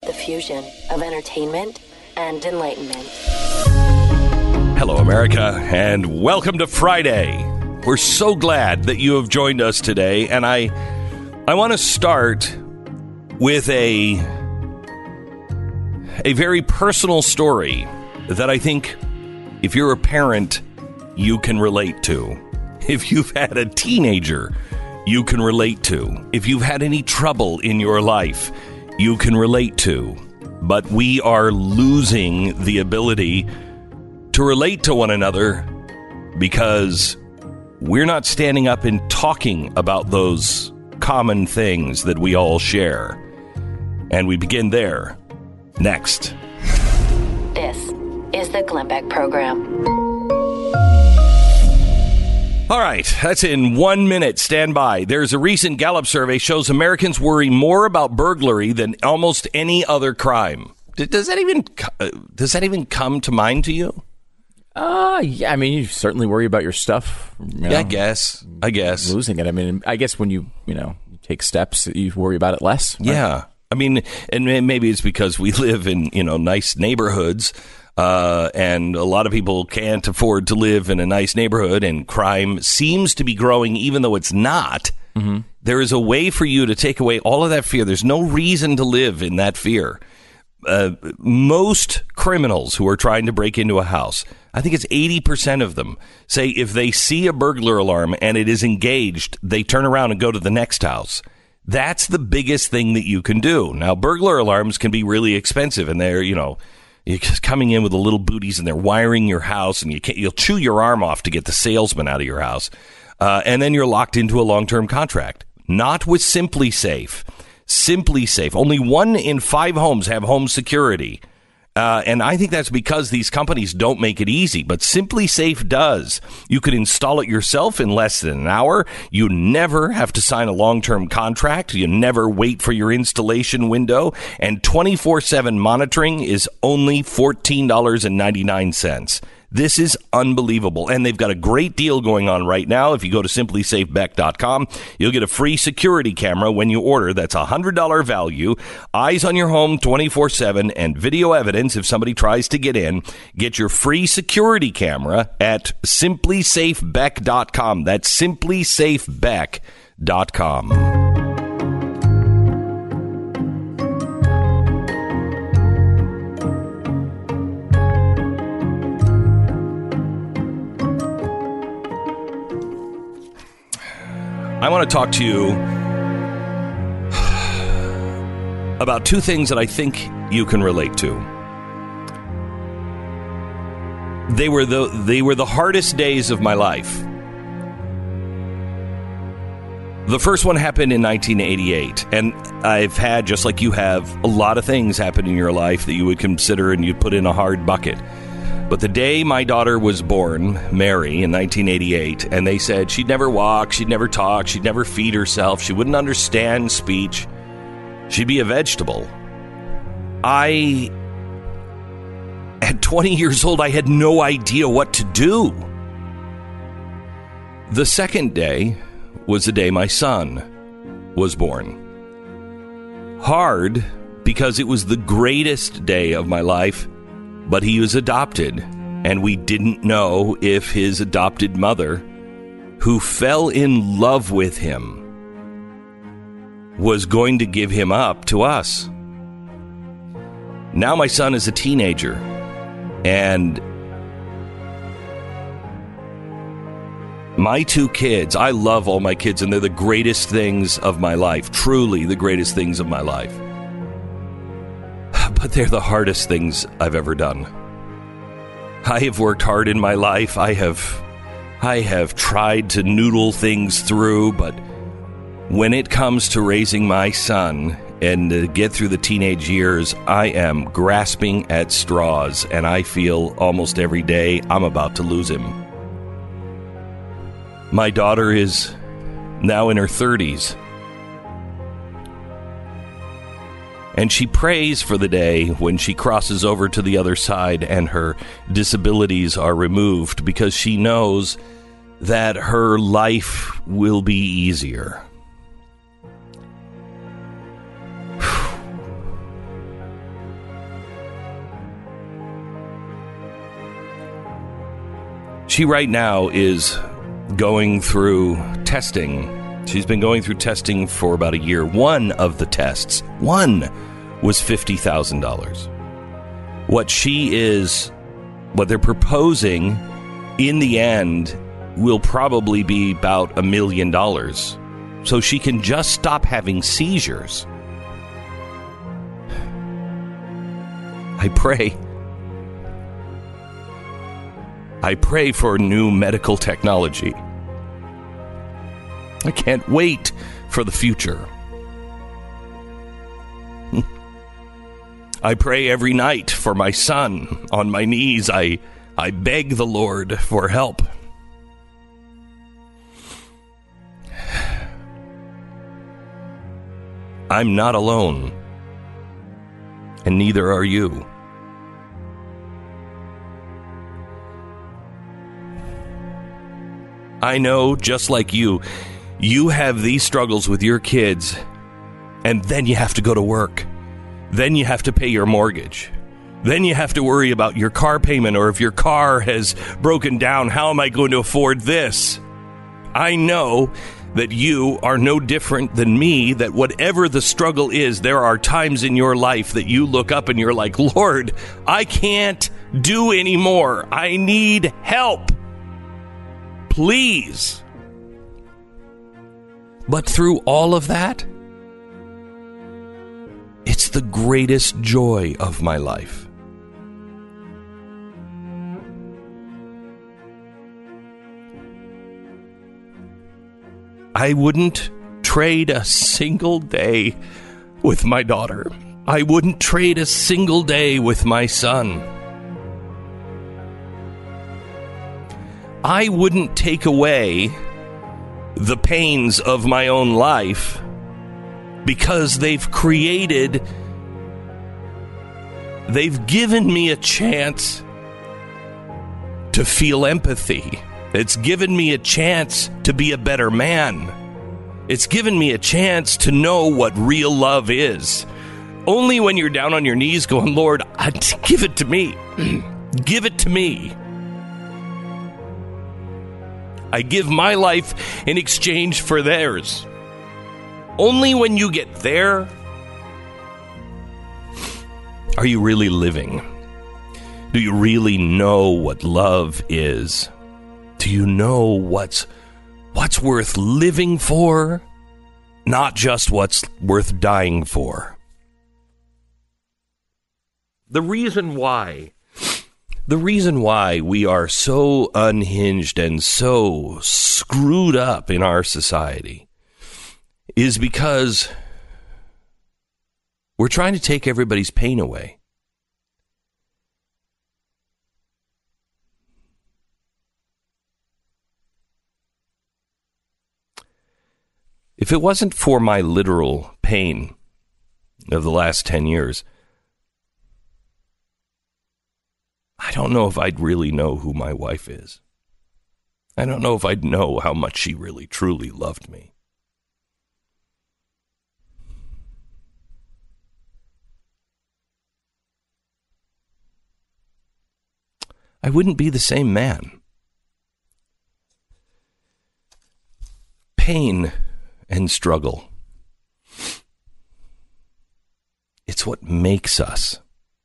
The fusion of entertainment and enlightenment. Hello, America, and welcome to Friday. We're so glad that you have joined us today, and I want to start with a very personal story that I think if you're a parent, you can relate to. If you've had a teenager, you can relate to. If you've had any trouble in your life, you can relate to. But we are losing the ability to relate to one another because we're not standing up and talking about those common things that we all share. And we begin there. Next. This is the Glenn Beck Program. All right, that's in 1 minute. Stand by. There's a recent Gallup survey shows Americans worry more about burglary than almost any other crime. Does that even come to mind to you? Yeah. I mean, you certainly worry about your stuff. Yeah, I guess. Losing it. I mean, I guess when you take steps, you worry about it less. Right? Yeah. I mean, and maybe it's because we live in, nice neighborhoods. And a lot of people can't afford to live in a nice neighborhood, and crime seems to be growing even though it's not. Mm-hmm. There is a way for you to take away all of that fear. There's no reason to live in that fear. Most criminals who are trying to break into a house, I think it's 80% of them, say if they see a burglar alarm and it is engaged, they turn around and go to the next house. That's the biggest thing that you can do. Now, burglar alarms can be really expensive, and they're, you're coming in with the little booties, and they're wiring your house, and you'll chew your arm off to get the salesman out of your house. And then you're locked into a long-term contract. Not with Simply Safe. Simply Safe. Only 1 in 5 homes have home security. And I think that's because these companies don't make it easy, but Simply Safe does. You could install it yourself in less than an hour. You never have to sign a long-term contract. You never wait for your installation window. And 24/7 monitoring is only $14.99. This is unbelievable. And they've got a great deal going on right now. If you go to simplysafebeck.com, you'll get a free security camera when you order. That's a $100 value. Eyes on your home 24/7 and video evidence if somebody tries to get in. Get your free security camera at simplysafebeck.com. That's simplysafebeck.com. I want to talk to you about 2 things that I think you can relate to. They were the hardest days of my life. The first one happened in 1988, and I've had, just like you have, a lot of things happen in your life that you would consider and you'd put in a hard bucket. But the day my daughter was born, Mary, in 1988, and they said she'd never walk, she'd never talk, she'd never feed herself, she wouldn't understand speech, she'd be a vegetable. At 20 years old, I had no idea what to do. The second day was the day my son was born. Hard, because it was the greatest day of my life. But he was adopted, and we didn't know if his adopted mother, who fell in love with him, was going to give him up to us. Now my son is a teenager, and my 2 kids, I love all my kids, and they're the greatest things of my life, truly the greatest things of my life. But they're the hardest things I've ever done. I have worked hard in my life. I have tried to noodle things through, but when it comes to raising my son and to get through the teenage years, I am grasping at straws, and I feel almost every day I'm about to lose him. My daughter is now in her 30s. And she prays for the day when she crosses over to the other side and her disabilities are removed, because she knows that her life will be easier. She right now is going through testing. She's been going through testing for about a year. One of the tests, was $50,000. What they're proposing in the end will probably be about $1 million. So she can just stop having seizures. I pray for new medical technology. I can't wait for the future. I pray every night for my son. On my knees, I beg the Lord for help. I'm not alone, and neither are you. I know, just like you have these struggles with your kids, and then you have to go to work. Then you have to pay your mortgage. Then you have to worry about your car payment, or if your car has broken down, how am I going to afford this? I know that you are no different than me, that whatever the struggle is, there are times in your life that you look up and you're like, Lord, I can't do anymore. I need help. Please. But through all of that, it's the greatest joy of my life. I wouldn't trade a single day with my daughter. I wouldn't trade a single day with my son. I wouldn't take away the pains of my own life because they've given me a chance to feel empathy. It's given me a chance to be a better man. It's given me a chance to know what real love is. Only when you're down on your knees going, Lord, give it to me. Give it to me. I give my life in exchange for theirs. Only when you get there are you really living. Do you really know what love is? Do you know what's worth living for? Not just what's worth dying for. The reason why we are so unhinged and so screwed up in our society is because we're trying to take everybody's pain away. If it wasn't for my literal pain of the last 10 years, I don't know if I'd really know who my wife is. I don't know if I'd know how much she really, truly loved me. I wouldn't be the same man. Pain and struggle. It's what makes us.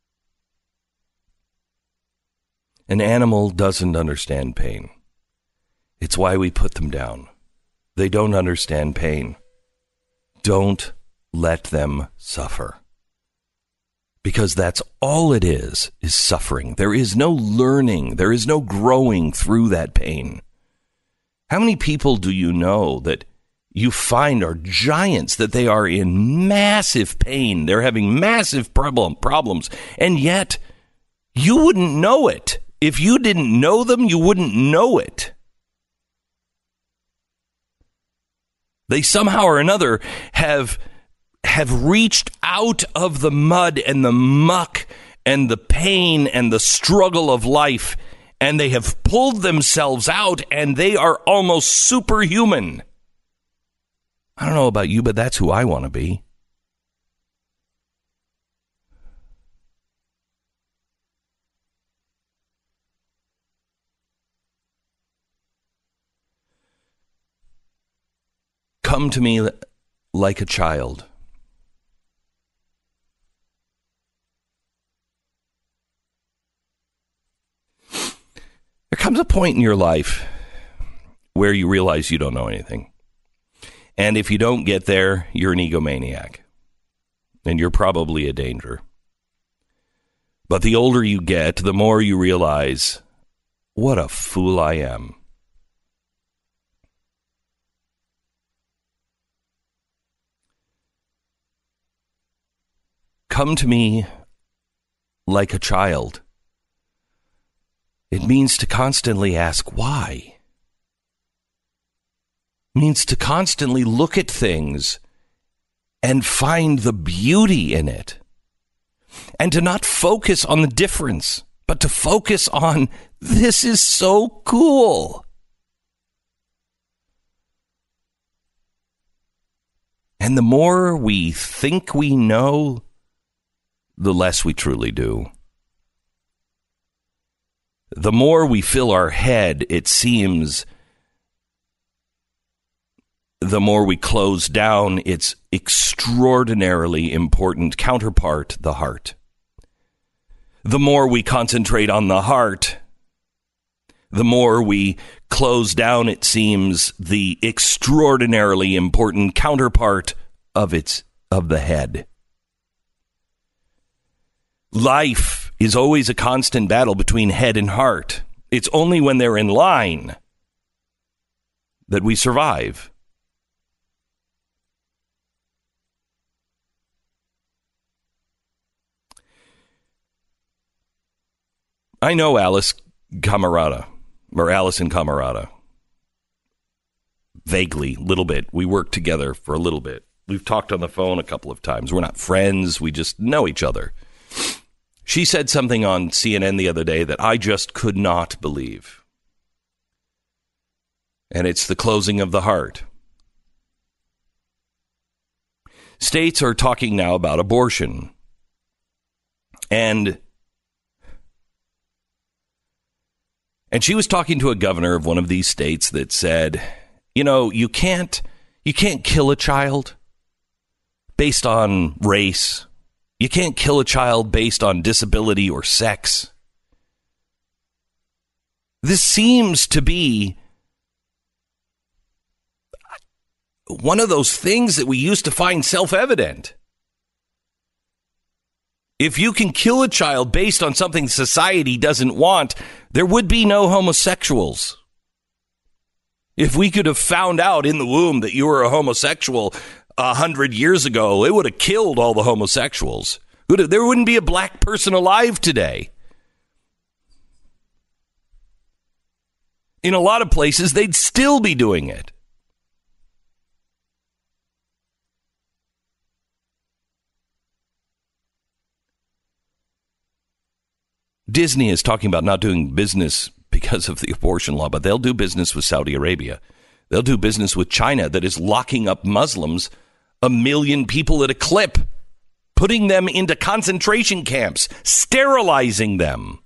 An animal doesn't understand pain. It's why we put them down. They don't understand pain. Don't let them suffer. Because that's all it is suffering. There is no learning. There is no growing through that pain. How many people do you know that you find are giants, that they are in massive pain? They're having massive problems, and yet you wouldn't know it. If you didn't know them, you wouldn't know it. They somehow or another have reached out of the mud and the muck and the pain and the struggle of life, and they have pulled themselves out, and they are almost superhuman. I don't know about you, but that's who I want to be. come to me like a child. There comes a point in your life where you realize you don't know anything. And if you don't get there, you're an egomaniac. And you're probably a danger. But the older you get, the more you realize, what a fool I am. Come to me like a child. It means to constantly ask why. It means to constantly look at things and find the beauty in it. And to not focus on the difference, but to focus on, this is so cool. And the more we think we know, the less we truly do. The more we fill our head, it seems, the more we close down its extraordinarily important counterpart, the heart. The more we concentrate on the heart, the more we close down, it seems, the extraordinarily important counterpart of the head. Life is always a constant battle between head and heart. It's only when they're in line that we survive. I know Allison Camerata. Vaguely, little bit. We worked together for a little bit. We've talked on the phone a couple of times. We're not friends. We just know each other. She said something on CNN the other day that I just could not believe. And it's the closing of the heart. States are talking now about abortion. And she was talking to a governor of one of these states that said, you know, you can't kill a child based on race. You can't kill a child based on disability or sex. This seems to be one of those things that we used to find self-evident. If you can kill a child based on something society doesn't want, there would be no homosexuals. If we could have found out in the womb that you were a homosexual 100 years ago, it would have killed all the homosexuals. There wouldn't be a black person alive today. In a lot of places, they'd still be doing it. Disney is talking about not doing business because of the abortion law, but they'll do business with Saudi Arabia. They'll do business with China that is locking up Muslims, 1 million people at a clip, putting them into concentration camps, sterilizing them.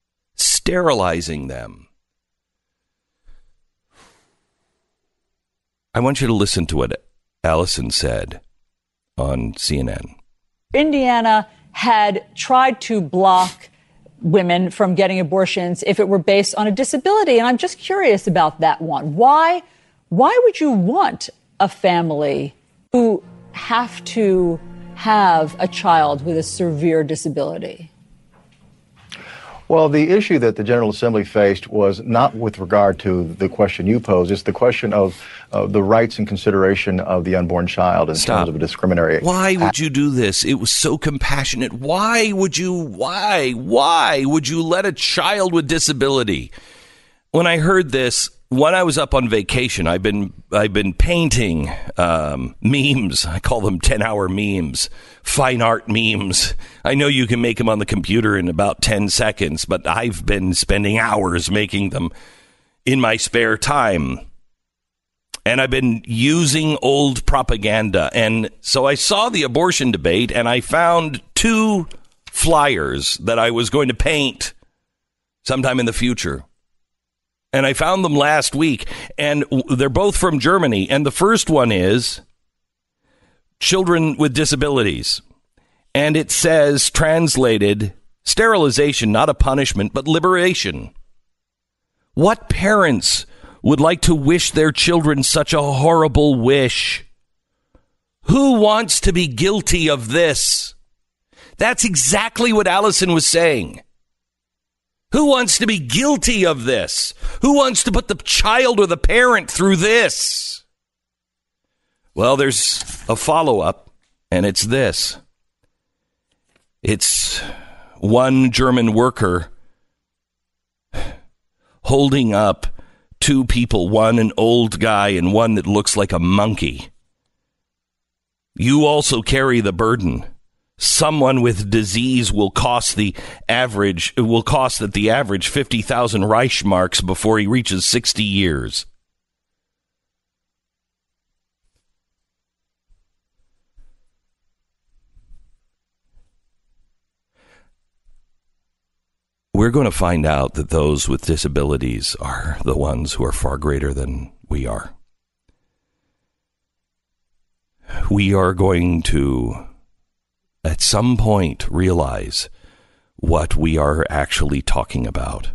I want you to listen to what Allison said on CNN. Indiana had tried to block women from getting abortions if it were based on a disability. And I'm just curious about that one. Why would you want a family who have to have a child with a severe disability? Well, the issue that the General Assembly faced was not with regard to the question you posed. It's the question of the rights and consideration of the unborn child in terms of a discriminatory. Why would you do this? It was so compassionate. Why would you let a child with disability? When I heard this, when I was up on vacation, I've been painting memes. I call them 10-hour memes, fine art memes. I know you can make them on the computer in about 10 seconds, but I've been spending hours making them in my spare time. And I've been using old propaganda. And so I saw the abortion debate, and I found 2 flyers that I was going to paint sometime in the future. And I found them last week, and they're both from Germany. And the first one is children with disabilities. And it says, translated, sterilization, not a punishment, but liberation. What parents would like to wish their children such a horrible wish? Who wants to be guilty of this? That's exactly what Allison was saying. Who wants to be guilty of this? Who wants to put the child or the parent through this? Well, there's a follow-up, and it's this. It's one German worker holding up two people, one an old guy and one that looks like a monkey. You also carry the burden. Someone with disease will cost the average 50,000 Reichsmarks before he reaches 60 years. We're going to find out that those with disabilities are the ones who are far greater than we are. We are going to, at some point, realize what we are actually talking about.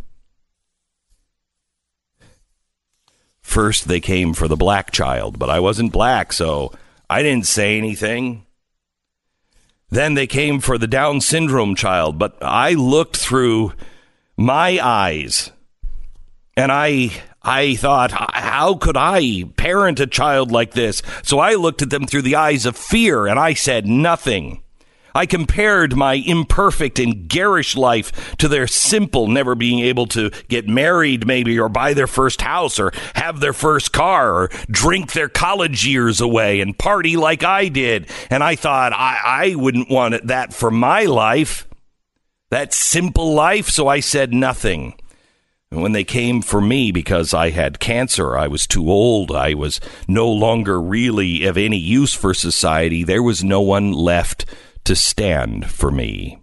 First, they came for the black child, but I wasn't black, so I didn't say anything. Then they came for the Down syndrome child, but I looked through my eyes, and I thought, how could I parent a child like this? So I looked at them through the eyes of fear, and I said nothing. I compared my imperfect and garish life to their simple, never being able to get married maybe, or buy their first house, or have their first car, or drink their college years away and party like I did. And I thought, I wouldn't want that for my life. That simple life, so I said nothing. And when they came for me because I had cancer, I was too old, I was no longer really of any use for society, there was no one left to stand for me.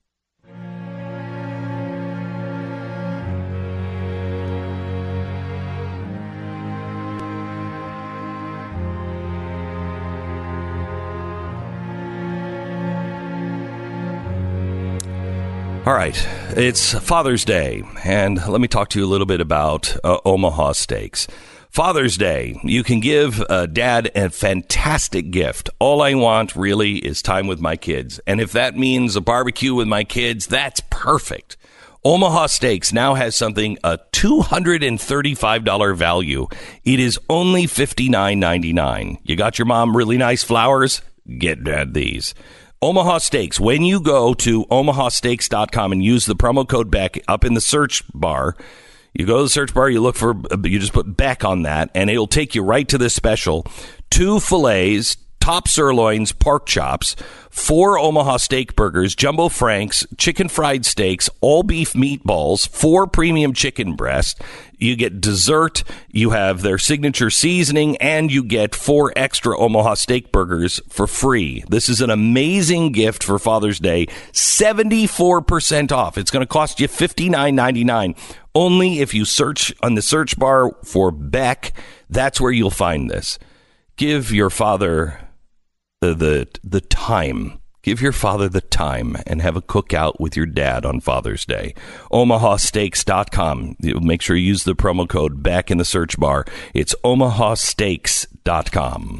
All right, it's Father's Day, and let me talk to you a little bit about Omaha Steaks. Father's Day, you can give Dad a fantastic gift. All I want, really, is time with my kids. And if that means a barbecue with my kids, that's perfect. Omaha Steaks now has something, a $235 value. It is only $59.99. You got your mom really nice flowers? Get Dad these. Omaha Steaks, when you go to omahasteaks.com and use the promo code BECK up in the search bar, you go to the search bar, you just put BECK on that, and it'll take you right to this special. 2 fillets, top sirloins, pork chops, 4 Omaha steak burgers, jumbo franks, chicken fried steaks, all beef meatballs, 4 premium chicken breasts. You get dessert, you have their signature seasoning, and you get 4 extra Omaha steak burgers for free. This is an amazing gift for Father's Day. 74% off. It's going to cost you $59.99. Only if you search on the search bar for Beck, that's where you'll find this. Give your father the time. Give your father the time and have a cookout with your dad on Father's Day. omahasteaks.com. Make sure you use the promo code BECK in the search bar. It's omahasteaks.com.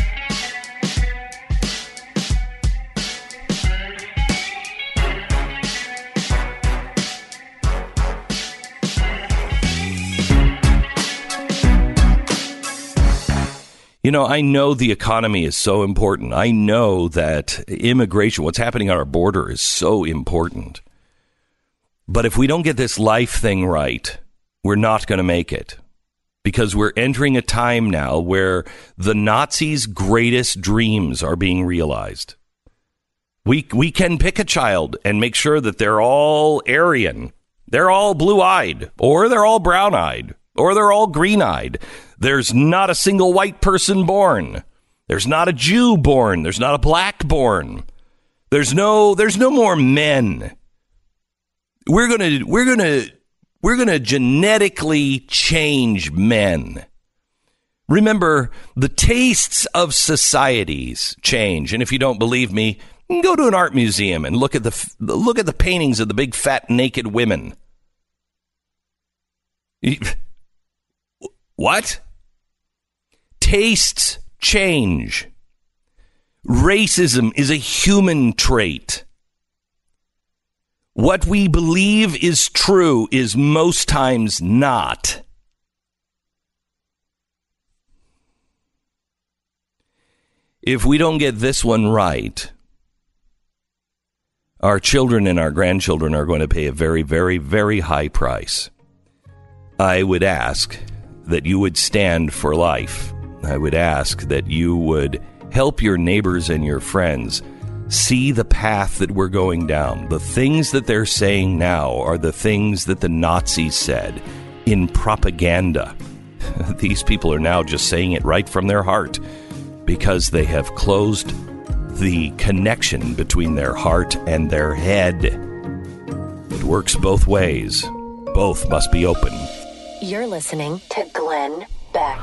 You know, I know the economy is so important. I know that immigration, what's happening at our border, is so important. But if we don't get this life thing right, we're not going to make it. Because we're entering a time now where the Nazis' greatest dreams are being realized. We can pick a child and make sure that they're all Aryan. They're all blue-eyed, or they're all brown-eyed, or they're all green-eyed. There's not a single white person born. There's not a Jew born. There's not a black born. There's no more men. We're gonna We're going to genetically change men. Remember, the tastes of societies change. And if you don't believe me, go to an art museum and look at the paintings of the big, fat, naked women. What? Tastes change. Racism is a human trait. What we believe is true is most times not. If we don't get this one right, our children and our grandchildren are going to pay a very, very, very high price. I would ask that you would stand for life. I would ask that you would help your neighbors and your friends see the path that we're going down. The things that they're saying now are the things that the Nazis said in propaganda. These people are now just saying it right from their heart because they have closed the connection between their heart and their head. It works both ways. Both must be open. You're listening to Glenn Beck.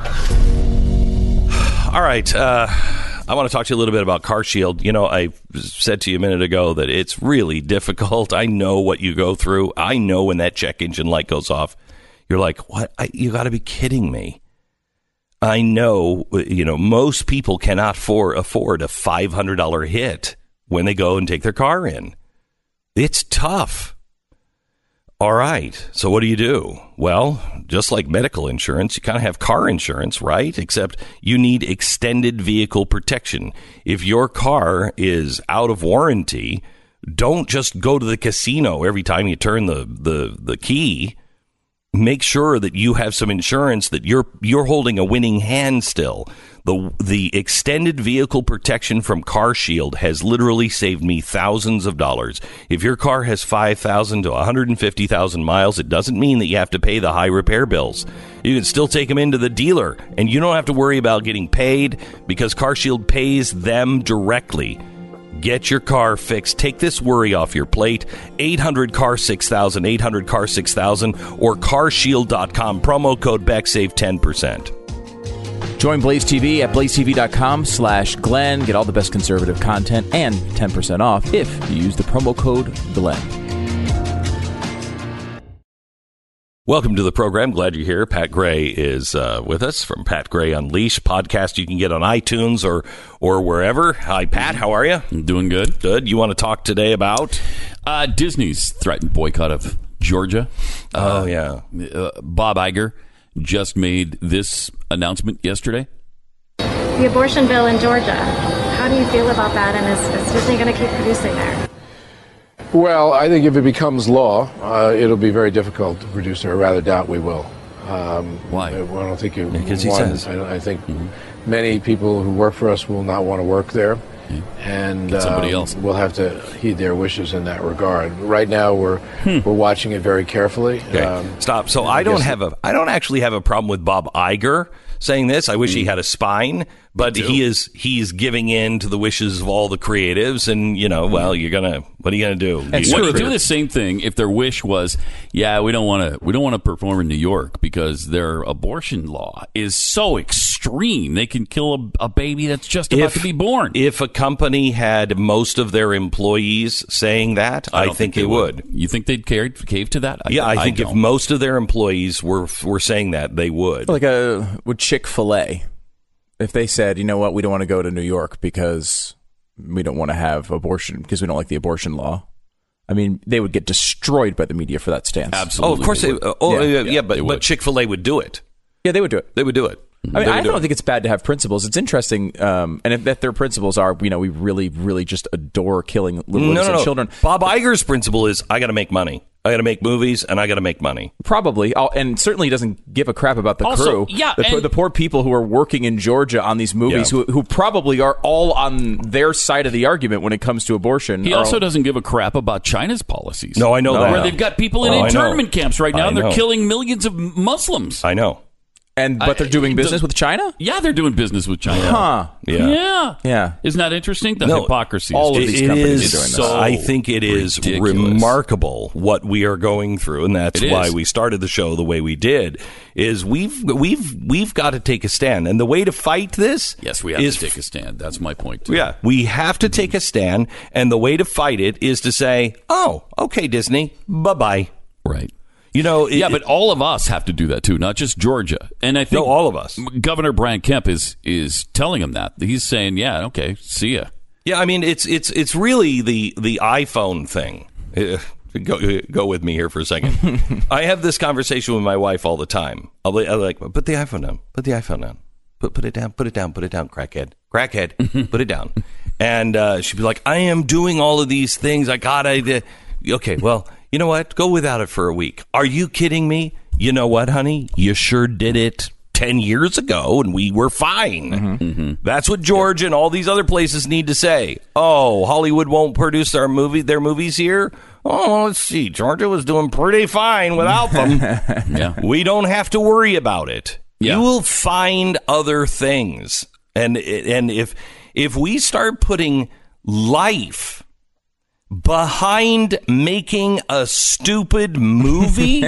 All right. I want to talk to you a little bit about CarShield. You know, I said to you a minute ago that it's really difficult. I know what you go through. I know when that check engine light goes off, you're like, what? You got to be kidding me. I know, most people cannot afford a $500 hit when they go and take their car in. It's tough. All right. So what do? Well, just like medical insurance, you kind of have car insurance, right? Except you need extended vehicle protection. If your car is out of warranty, don't just go to the casino every time you turn the key. Make sure that you have some insurance, that you're holding a winning hand still. The extended vehicle protection from CarShield has literally saved me thousands of dollars. If your car has 5,000 to 150,000 miles, it doesn't mean that you have to pay the high repair bills. You can still take them into the dealer, and you don't have to worry about getting paid because CarShield pays them directly. Get your car fixed. Take this worry off your plate. 800-CAR-6000, 800-CAR-6000, or carshield.com. Promo code BECK, save 10%. Join Blaze TV at blazetv.com/Glenn. Get all the best conservative content and 10% off if you use the promo code Glenn. Welcome to the program. Glad you're here. Pat Gray is with us from Pat Gray Unleashed podcast. You can get on iTunes or wherever. Hi, Pat. How are you? Doing good. Good. You want to talk today about? Disney's threatened boycott of Georgia. Yeah. Bob Iger just made this announcement yesterday. The abortion bill in Georgia. How do you feel about that? And is Disney going to keep producing there? Well, I think if it becomes law, it'll be very difficult to produce there. I rather doubt we will. Why? I don't think you. Because he says. I think many people who work for us will not want to work there, and get somebody else. We'll have to heed their wishes in that regard. Right now, we're watching it very carefully. Okay. Stop. So I don't actually have a problem with Bob Iger saying this. I wish he had a spine, but he's giving in to the wishes of all the creatives, and what are you gonna do? Would you do the same thing if their wish was, we don't want to perform in New York because their abortion law is so extreme they can kill a baby that's just about to be born? If a company had most of their employees saying that, I think they would. You think they'd cave to that? I think if most of their employees were saying that, they would. Like with Chick-fil-A, if they said, you know what, we don't want to go to New York because we don't want to have abortion, because we don't like the abortion law. I mean, they would get destroyed by the media for that stance. Absolutely. Oh, of course they would. But Chick-fil-A would do it. Yeah, they would do it. They would do it. I mean, I don't think it's bad to have principles. It's interesting, and if their principles are, we really, really just adore killing little innocent children. Bob Iger's principle is, I got to make money. I got to make movies, and I got to make money. Probably, and certainly doesn't give a crap about the crew. Yeah, the poor people who are working in Georgia on these movies, who probably are all on their side of the argument when it comes to abortion. He also doesn't give a crap about China's policies. No, I know that. Where they've got people in internment camps right now, and they're killing millions of Muslims. I know. But they're doing business with China? Yeah, they're doing business with China. Huh. Yeah. Isn't that interesting? The hypocrisy. All of these companies is are doing this. so I think it is remarkable what we are going through, and that's why we started the show the way we did. Is we've got to take a stand, and the way to fight this, yes, we have to take a stand. That's my point too. Yeah, we have to take a stand, and the way to fight it is to say, "Oh, okay, Disney, bye-bye." Right. You know, but all of us have to do that too, not just Georgia. And I think all of us. Governor Brian Kemp is telling him that. He's saying, "Yeah, okay, see ya." Yeah, I mean, it's really the iPhone thing. Go with me here for a second. I have this conversation with my wife all the time. I'll like, put the iPhone down. Put the iPhone down. Put it down. Put it down. Put it down. Crackhead. Put it down. And she'd be like, I am doing all of these things. Okay, well, you know what? Go without it for a week. Are you kidding me? You know what, honey? You sure did it 10 years ago, and we were fine. That's what Georgia and all these other places need to say. Oh, Hollywood won't produce their movies here? Oh, let's see. Georgia was doing pretty fine without them. Yeah. We don't have to worry about it. Yeah. You will find other things. And if we start putting life behind making a stupid movie,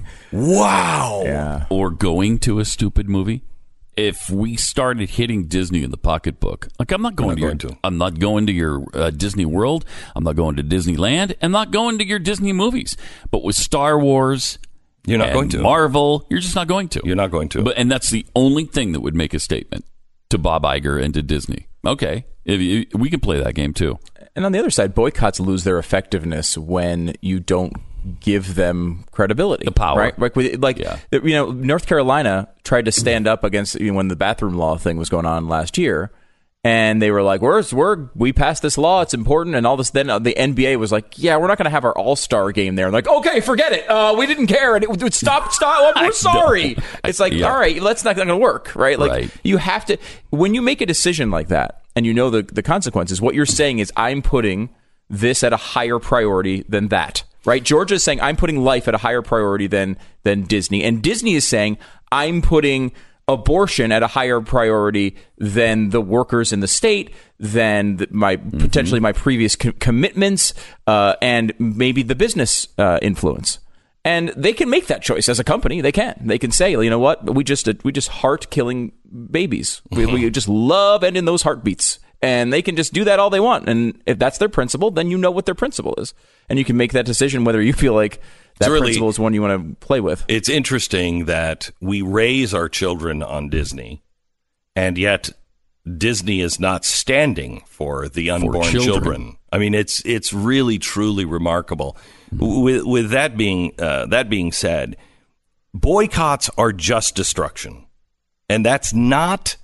wow. Yeah. Or going to a stupid movie. If we started hitting Disney in the pocketbook, like I'm not going to your Disney World, I'm not going to Disneyland, I'm not going to your Disney movies. But with Star Wars, you're not going to. Marvel, you're just not going to. You're not going to. And that's the only thing that would make a statement to Bob Iger and to Disney. Okay, we can play that game too. And on the other side, boycotts lose their effectiveness when you don't give them credibility, the power, right? North Carolina tried to stand up against when the bathroom law thing was going on last year, and they were like, "We passed this law; it's important," and all this. Then the NBA was like, "Yeah, we're not going to have our All-Star game there." And like, okay, forget it. We didn't care, and it would stop. We're sorry. It's like, all right, that's not going to work, right? Like, you have to when you make a decision like that, and you know the consequences. What you're saying is, I'm putting this at a higher priority than that. Right? Georgia is saying, I'm putting life at a higher priority than Disney. And Disney is saying, I'm putting abortion at a higher priority than the workers in the state, than potentially my previous commitments, and maybe the business influence. And they can make that choice as a company. They can say, you know what? We just heart killing babies. We just love ending those heartbeats. And they can just do that all they want. And if that's their principle, then you know what their principle is. And you can make that decision whether you feel like that principle is one you want to play with. It's interesting that we raise our children on Disney, and yet Disney is not standing for the unborn children. I mean, it's really, truly remarkable. With that being said, boycotts are just destruction. And that's not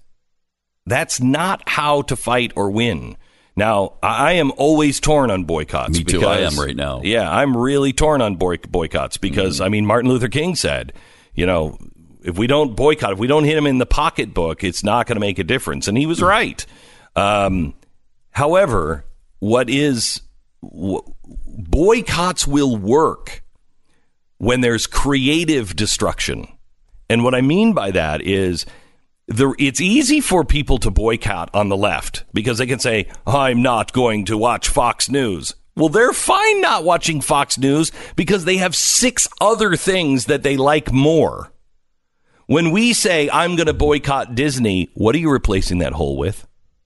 how to fight or win. Now, I am always torn on boycotts. Me too, I am right now. Yeah, I'm really torn on boycotts because, I mean, Martin Luther King said, if we don't boycott, if we don't hit him in the pocketbook, it's not going to make a difference. And he was right. However, boycotts will work when there's creative destruction. And what I mean by that is, it's easy for people to boycott on the left because they can say, I'm not going to watch Fox News. Well, they're fine not watching Fox News because they have 6 other things that they like more. When we say, I'm going to boycott Disney, what are you replacing that hole with?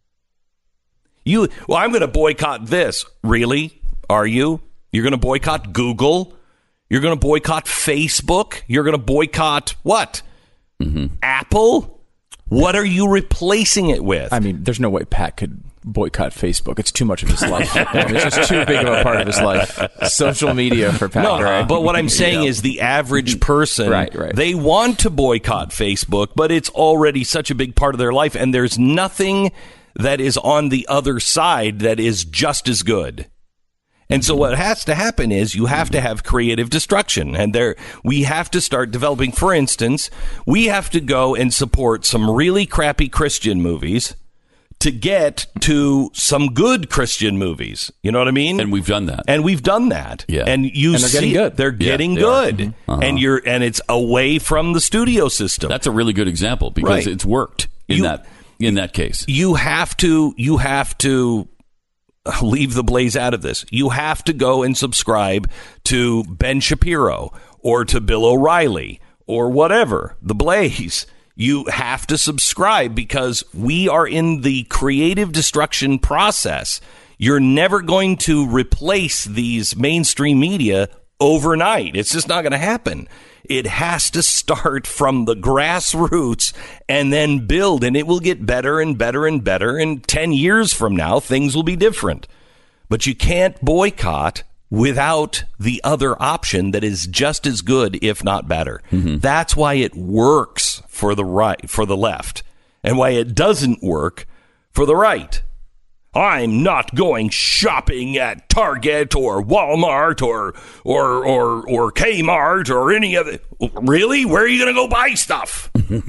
I'm going to boycott this. Really? Are you? You're going to boycott Google? You're going to boycott Facebook? You're going to boycott what? Apple? What are you replacing it with? I mean, there's no way Pat could boycott Facebook. It's too much of his life. It's just too big of a part of his life. Social media for Pat. No, right? But what I'm saying is the average person, right. They want to boycott Facebook, but it's already such a big part of their life, and there's nothing that is on the other side that is just as good. And so what has to happen is you have to have creative destruction. And we have to start developing, for instance, we have to go and support some really crappy Christian movies to get to some good Christian movies. You know what I mean? And we've done that. Yeah. And they're getting good. They're getting good. Mm-hmm. And it's away from the studio system. That's a really good example because it's worked in that case. You have to leave the Blaze out of this. You have to go and subscribe to Ben Shapiro or to Bill O'Reilly or whatever, the Blaze. You have to subscribe because we are in the creative destruction process. You're never going to replace these mainstream media overnight. It's just not going to happen. It has to start from the grassroots and then build, and it will get better and better and better. And 10 years from now, things will be different. But you can't boycott without the other option that is just as good, if not better. Mm-hmm. That's why it works for the right, for the left, and why it doesn't work for the right. I'm not going shopping at Target or Walmart or Kmart or any other. Really? Where are you going to go buy stuff?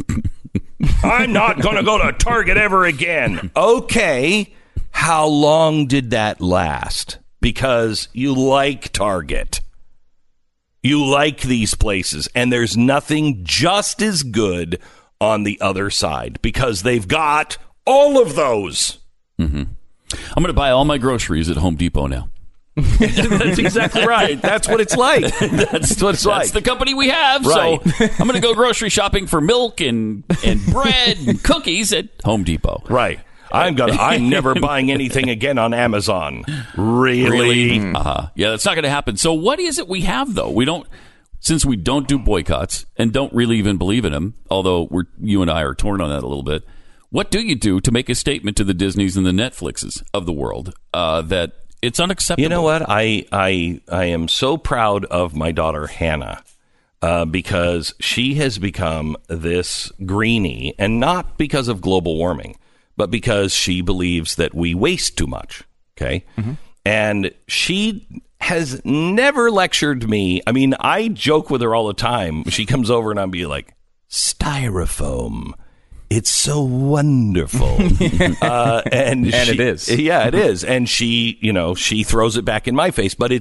I'm not going to go to Target ever again. Okay. How long did that last? Because you like Target. You like these places. And there's nothing just as good on the other side because they've got all of those. Mm-hmm. I'm going to buy all my groceries at Home Depot now. That's exactly right. That's what it's like. That's what it's like. That's the company we have. Right. So I'm going to go grocery shopping for milk and bread and cookies at Home Depot. Right. I'm never buying anything again on Amazon. Really? Yeah, that's not going to happen. So what is it we have, though? Since we don't do boycotts and don't really even believe in them, although you and I are torn on that a little bit, what do you do to make a statement to the Disneys and the Netflixes of the world that it's unacceptable? You know what? I am so proud of my daughter, Hannah, because she has become this greenie, and not because of global warming, but because she believes that we waste too much. Okay. Mm-hmm. And she has never lectured me. I mean, I joke with her all the time. She comes over and I'll be like, styrofoam. It's so wonderful. And it is. Yeah, it is. And she throws it back in my face, but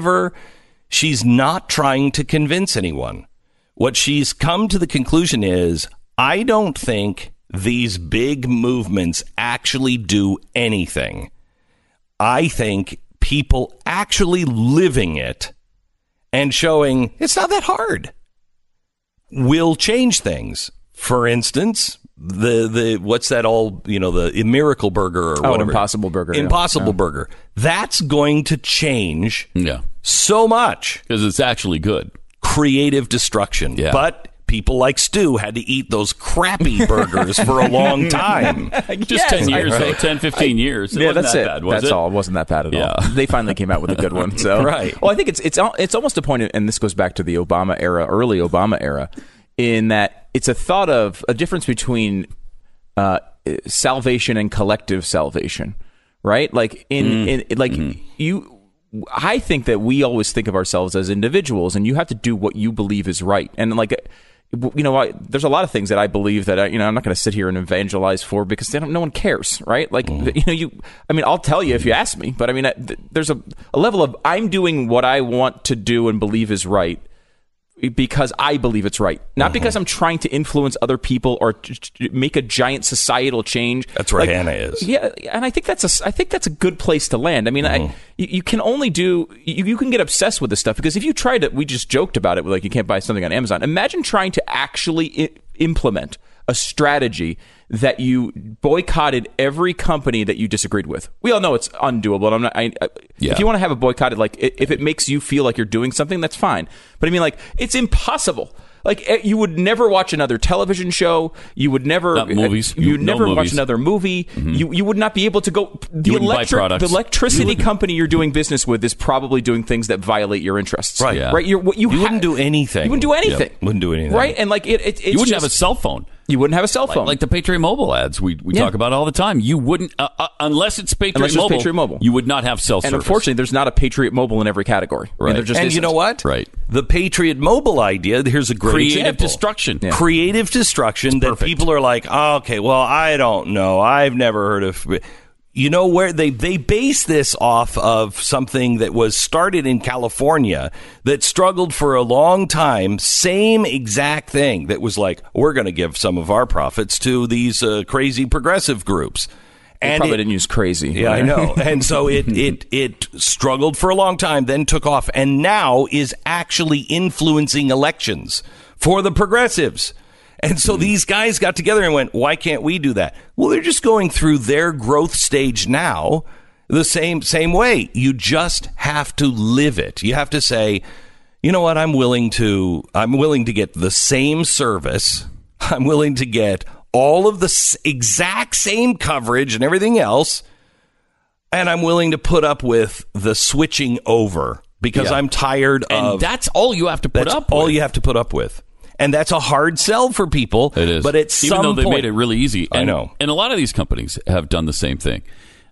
she's not trying to convince anyone. What she's come to the conclusion is, I don't think these big movements actually do anything. I think people actually living it and showing it's not that hard will change things. For instance, the what's that all, the Miracle Burger or whatever. Impossible Burger. Impossible Burger. That's going to change so much. Because it's actually good. Creative destruction. Yeah. But people like Stu had to eat those crappy burgers for a long time. Just 10 years, right? 10, 15 years. Yeah, that's it. Bad, that's all. It wasn't that bad at all. They finally came out with a good one. So. Right. Well, I think it's almost a point, and this goes back to the Obama era, early Obama era, in that it's a thought of a difference between salvation and collective salvation, right? Like I think that we always think of ourselves as individuals, and you have to do what you believe is right. And there's a lot of things that I believe that I'm not going to sit here and evangelize for because no one cares, right? Like I'll tell you if you ask me, but there's a level of I'm doing what I want to do and believe is right because I believe it's right, not because I'm trying to influence other people or make a giant societal change. That's where Hannah is. Yeah, and I think that's a good place to land. I mean, you can only you can get obsessed with this stuff because if you try to, we just joked about it, like you can't buy something on Amazon. Imagine trying to actually implement a strategy that you boycotted every company that you disagreed with. We all know it's undoable. And if you want to have a boycotted, if it makes you feel like you're doing something, that's fine. But it's impossible. You would never watch another television show. You would never not movies. You'd never watch another movie. Mm-hmm. You would not be able to go. The electricity company you're doing business with is probably doing things that violate your interests. Right. Yeah. Right. You wouldn't do anything. You wouldn't do anything. Yep. Wouldn't do anything. Right. And you wouldn't have a cell phone. You wouldn't have a cell phone. Like the Patriot Mobile ads we talk about all the time. You wouldn't, unless it's Patriot Mobile, you would not have cell service. And unfortunately, there's not a Patriot Mobile in every category. Right. And you know what? Right. The Patriot Mobile idea, here's a great Creative example. destruction. Yeah. Creative destruction that people are like, oh, okay, well, I don't know. I've never heard of... You know where they base this off of something that was started in California that struggled for a long time. Same exact thing that was like, we're going to give some of our profits to these crazy progressive groups. And probably didn't use crazy. Yeah, I know. And so it struggled for a long time, then took off, and now is actually influencing elections for the progressives. And so these guys got together and went, why can't we do that? Well, they're just going through their growth stage now the same way. You just have to live it. You have to say, you know what, I'm willing to get the same service. I'm willing to get all of the exact same coverage and everything else. And I'm willing to put up with the switching over because I'm tired of... And that's all you have to put up with. All you have to put up with. And that's a hard sell for people. It is. But at some point... Even though they made it really easy. I know. And a lot of these companies have done the same thing.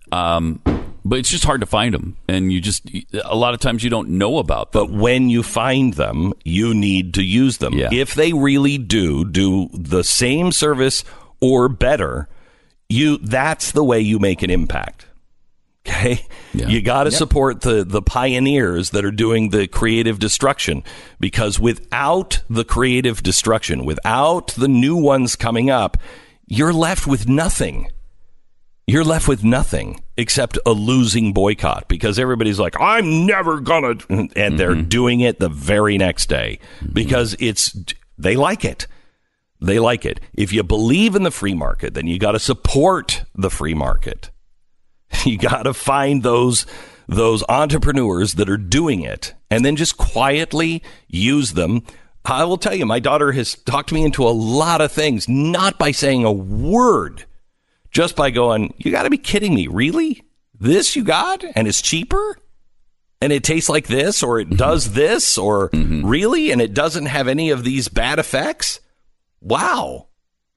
But it's just hard to find them. And a lot of times you don't know about them. But when you find them, you need to use them. Yeah. If they really do the same service or better, that's the way you make an impact. Okay, you got to support the pioneers that are doing the creative destruction, because without the creative destruction, without the new ones coming up, you're left with nothing. You're left with nothing except a losing boycott, because everybody's like, I'm never gonna, and they're doing it the very next day because they like it. They like it. If you believe in the free market, then you got to support the free market. You got to find those entrepreneurs that are doing it and then just quietly use them. I will tell you, my daughter has talked me into a lot of things, not by saying a word, just by going, you got to be kidding me. Really? This you got? And it's cheaper? And it tastes like this, or it does this, or really? And it doesn't have any of these bad effects? Wow.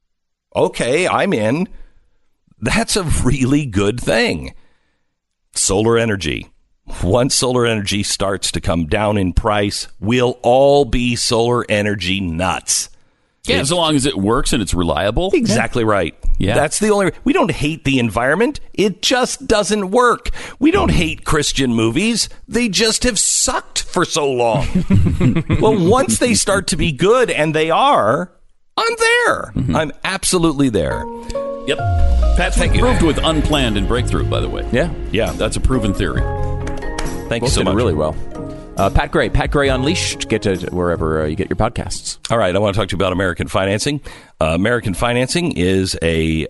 Okay, I'm in. That's a really good thing. Solar energy. Once solar energy starts to come down in price, we'll all be solar energy nuts. Yeah, as long as it works and it's reliable. Exactly right. Yeah. That's the only... We don't hate the environment. It just doesn't work. We don't hate Christian movies. They just have sucked for so long. Well, once they start to be good, and they are, I'm there. I'm absolutely there. Yep. That's proved with Unplanned and Breakthrough, by the way. Yeah. That's a proven theory. Thank you so much. Really well. Pat Gray Unleashed. Get to wherever you get your podcasts. All right, I want to talk to you about American Financing. American Financing is a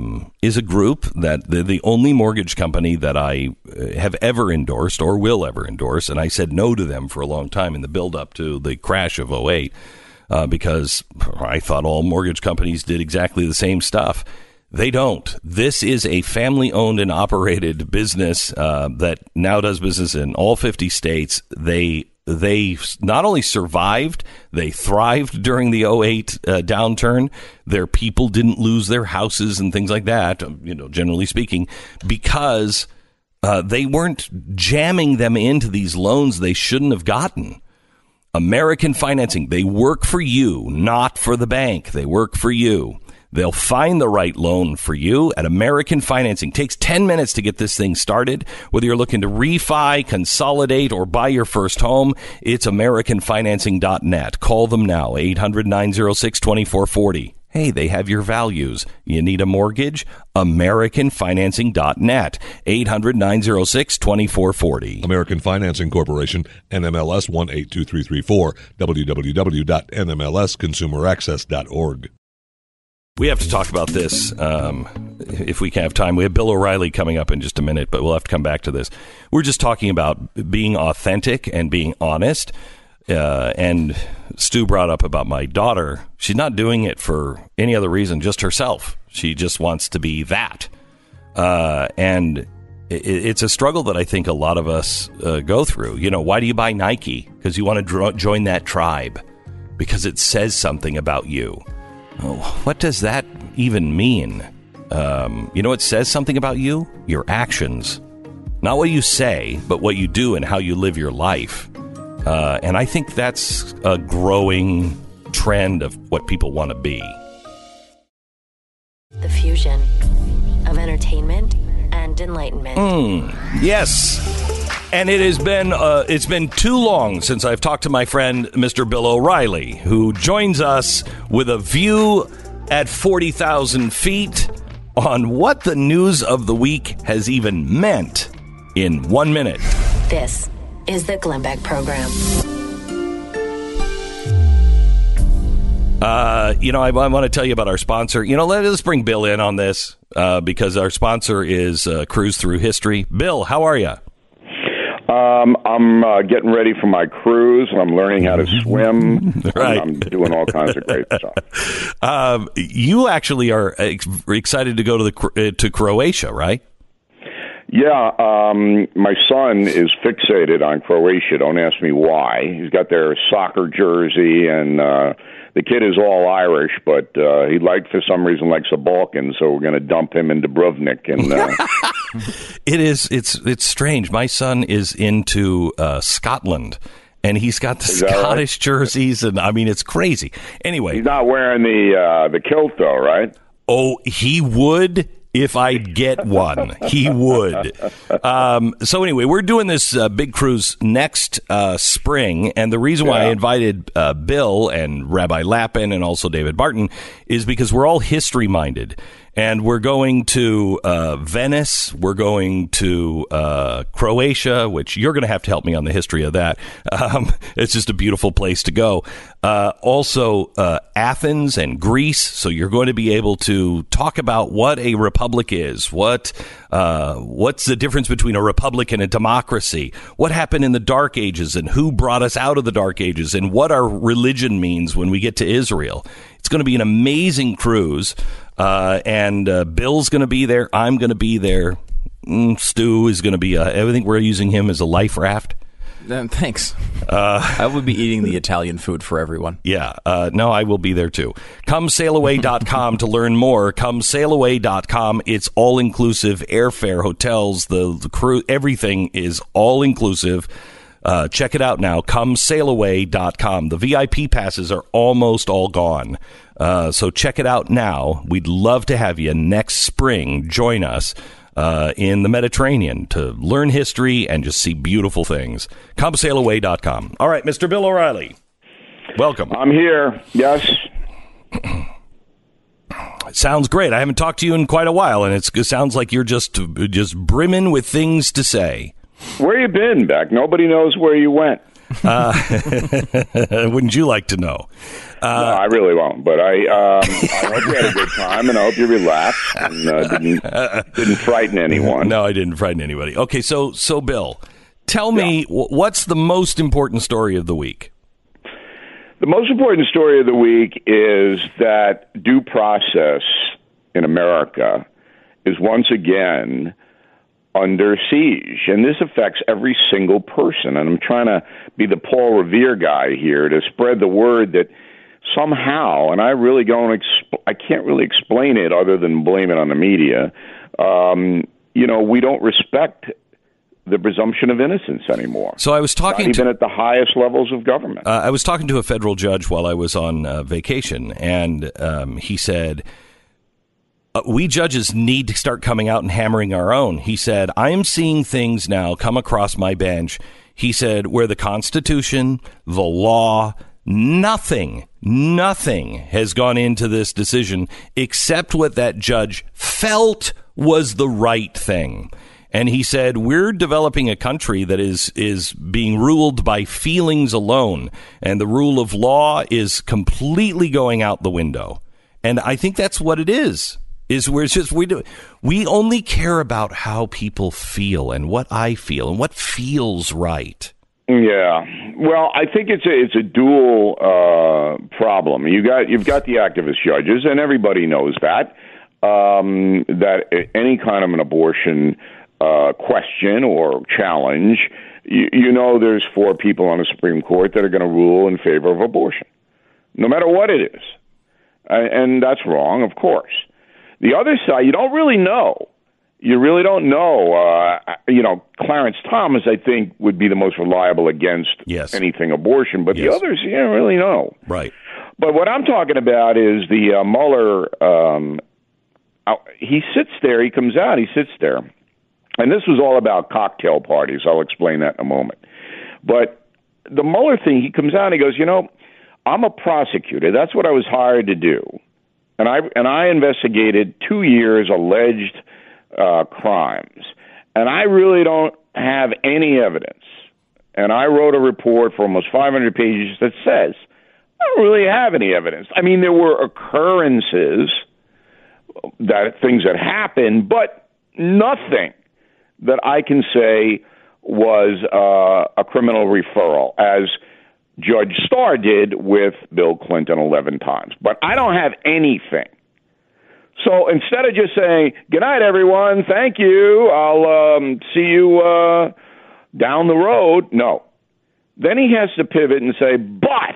group that the only mortgage company that I have ever endorsed or will ever endorse, and I said no to them for a long time in the build-up to the crash of 2008 because I thought all mortgage companies did exactly the same stuff. They don't. This is a family-owned and operated business that now does business in all 50 states. They not only survived, they thrived during the 2008 downturn. Their people didn't lose their houses and things like that, generally speaking, because they weren't jamming them into these loans they shouldn't have gotten. American Financing, they work for you, not for the bank. They work for you. They'll find the right loan for you at American Financing. It takes 10 minutes to get this thing started. Whether you're looking to refi, consolidate, or buy your first home, it's AmericanFinancing.net. Call them now, 800-906-2440. Hey, they have your values. You need a mortgage? AmericanFinancing.net. 800-906-2440. American Financing Corporation, NMLS 182334, www.nmlsconsumeraccess.org. We have to talk about this if we can have time. We have Bill O'Reilly coming up in just a minute, but we'll have to come back to this. We're just talking about being authentic and being honest. And Stu brought up about my daughter. She's not doing it for any other reason, just herself. She just wants to be that. And it's a struggle that I think a lot of us go through. Why do you buy Nike? Because you want to join that tribe. Because it says something about you. Oh, what does that even mean? You know what says something about you? Your actions. Not what you say, but what you do and how you live your life. And I think that's a growing trend of what people want to be. The fusion of entertainment and enlightenment. Yes. And it's been too long since I've talked to my friend, Mr. Bill O'Reilly, who joins us with a view at 40,000 feet on what the news of the week has even meant in 1 minute. This is the Glenn Beck Program. I want to tell you about our sponsor. Let's bring Bill in on this because our sponsor is Cruise Through History. Bill, how are you? I'm getting ready for my cruise, and I'm learning how to swim. Right. I'm doing all kinds of great stuff. You actually are excited to go to Croatia, right? Yeah, my son is fixated on Croatia. Don't ask me why. He's got their soccer jersey, and the kid is all Irish, but he for some reason likes the Balkans, so we're going to dump him in Dubrovnik. And it's strange. My son is into Scotland, and he's got the Scottish jerseys, and I mean it's crazy. Anyway, he's not wearing the kilt though, right? Oh, he would. If I'd get one, he would. So anyway, we're doing this big cruise next spring, and the reason why I invited Bill and Rabbi Lapin and also David Barton is because we're all history-minded. And we're going to Venice. We're going to Croatia, which you're going to have to help me on the history of that. It's just a beautiful place to go. Also, Athens and Greece. So you're going to be able to talk about what a republic is. What's the difference between a republic and a democracy? What happened in the Dark Ages and who brought us out of the Dark Ages and what our religion means when we get to Israel. It's going to be an amazing cruise. And Bill's going to be there. I'm going to be there. Stu is going to be. I think we're using him as a life raft. Thanks. I will be eating the Italian food for everyone. Yeah. No, I will be there too. ComeSailAway.com to learn more. ComeSailAway.com. It's all inclusive. Airfare, hotels, the crew, everything is all inclusive. Check it out now. ComeSailAway.com. The VIP passes are almost all gone. So check it out now. We'd love to have you next spring. Join us in the Mediterranean to learn history and just see beautiful things. ComeSailAway.com. All right, Mr. Bill O'Reilly. Welcome. I'm here. Yes. Sounds great. I haven't talked to you in quite a while, and it sounds like you're just brimming with things to say. Where you been, Beck? Nobody knows where you went. Wouldn't you like to know? No, I really won't. But I hope you had a good time, and I hope you relaxed and didn't frighten anyone. No, I didn't frighten anybody. Okay, so Bill, tell me what's the most important story of the week? The most important story of the week is that due process in America is once again under siege, and this affects every single person. And I'm trying to be the Paul Revere guy here to spread the word that somehow, and I can't really explain it other than blame it on the media. We don't respect the presumption of innocence anymore. So I was talking even at the highest levels of government. I was talking to a federal judge while I was on vacation, and he said, we judges need to start coming out and hammering our own. He said, I am seeing things now come across my bench. He said, where the Constitution, the law, nothing has gone into this decision except what that judge felt was the right thing. And he said, we're developing a country that is being ruled by feelings alone, and the rule of law is completely going out the window. And I think that's what it is. We only care about how people feel and what I feel and what feels right. Yeah, well, I think it's a dual problem. You've got the activist judges, and everybody knows that any kind of an abortion question or challenge, there's 4 people on the Supreme Court that are going to rule in favor of abortion, no matter what it is. And that's wrong, of course. The other side, you don't really know. You really don't know. Clarence Thomas, I think, would be the most reliable against anything abortion, but the others, you don't really know. Right. But what I'm talking about is the Mueller, he sits there, he comes out, he sits there. And this was all about cocktail parties. I'll explain that in a moment. But the Mueller thing, he comes out and he goes, I'm a prosecutor. That's what I was hired to do. And I investigated 2 years alleged crimes. And I really don't have any evidence. And I wrote a report for almost 500 pages that says, I don't really have any evidence. I mean, there were occurrences, things that happened, but nothing that I can say was a criminal referral, as Judge Starr did with Bill Clinton 11 times. But I don't have anything. So instead of just saying, good night, everyone, thank you, I'll see you down the road, no. Then he has to pivot and say, but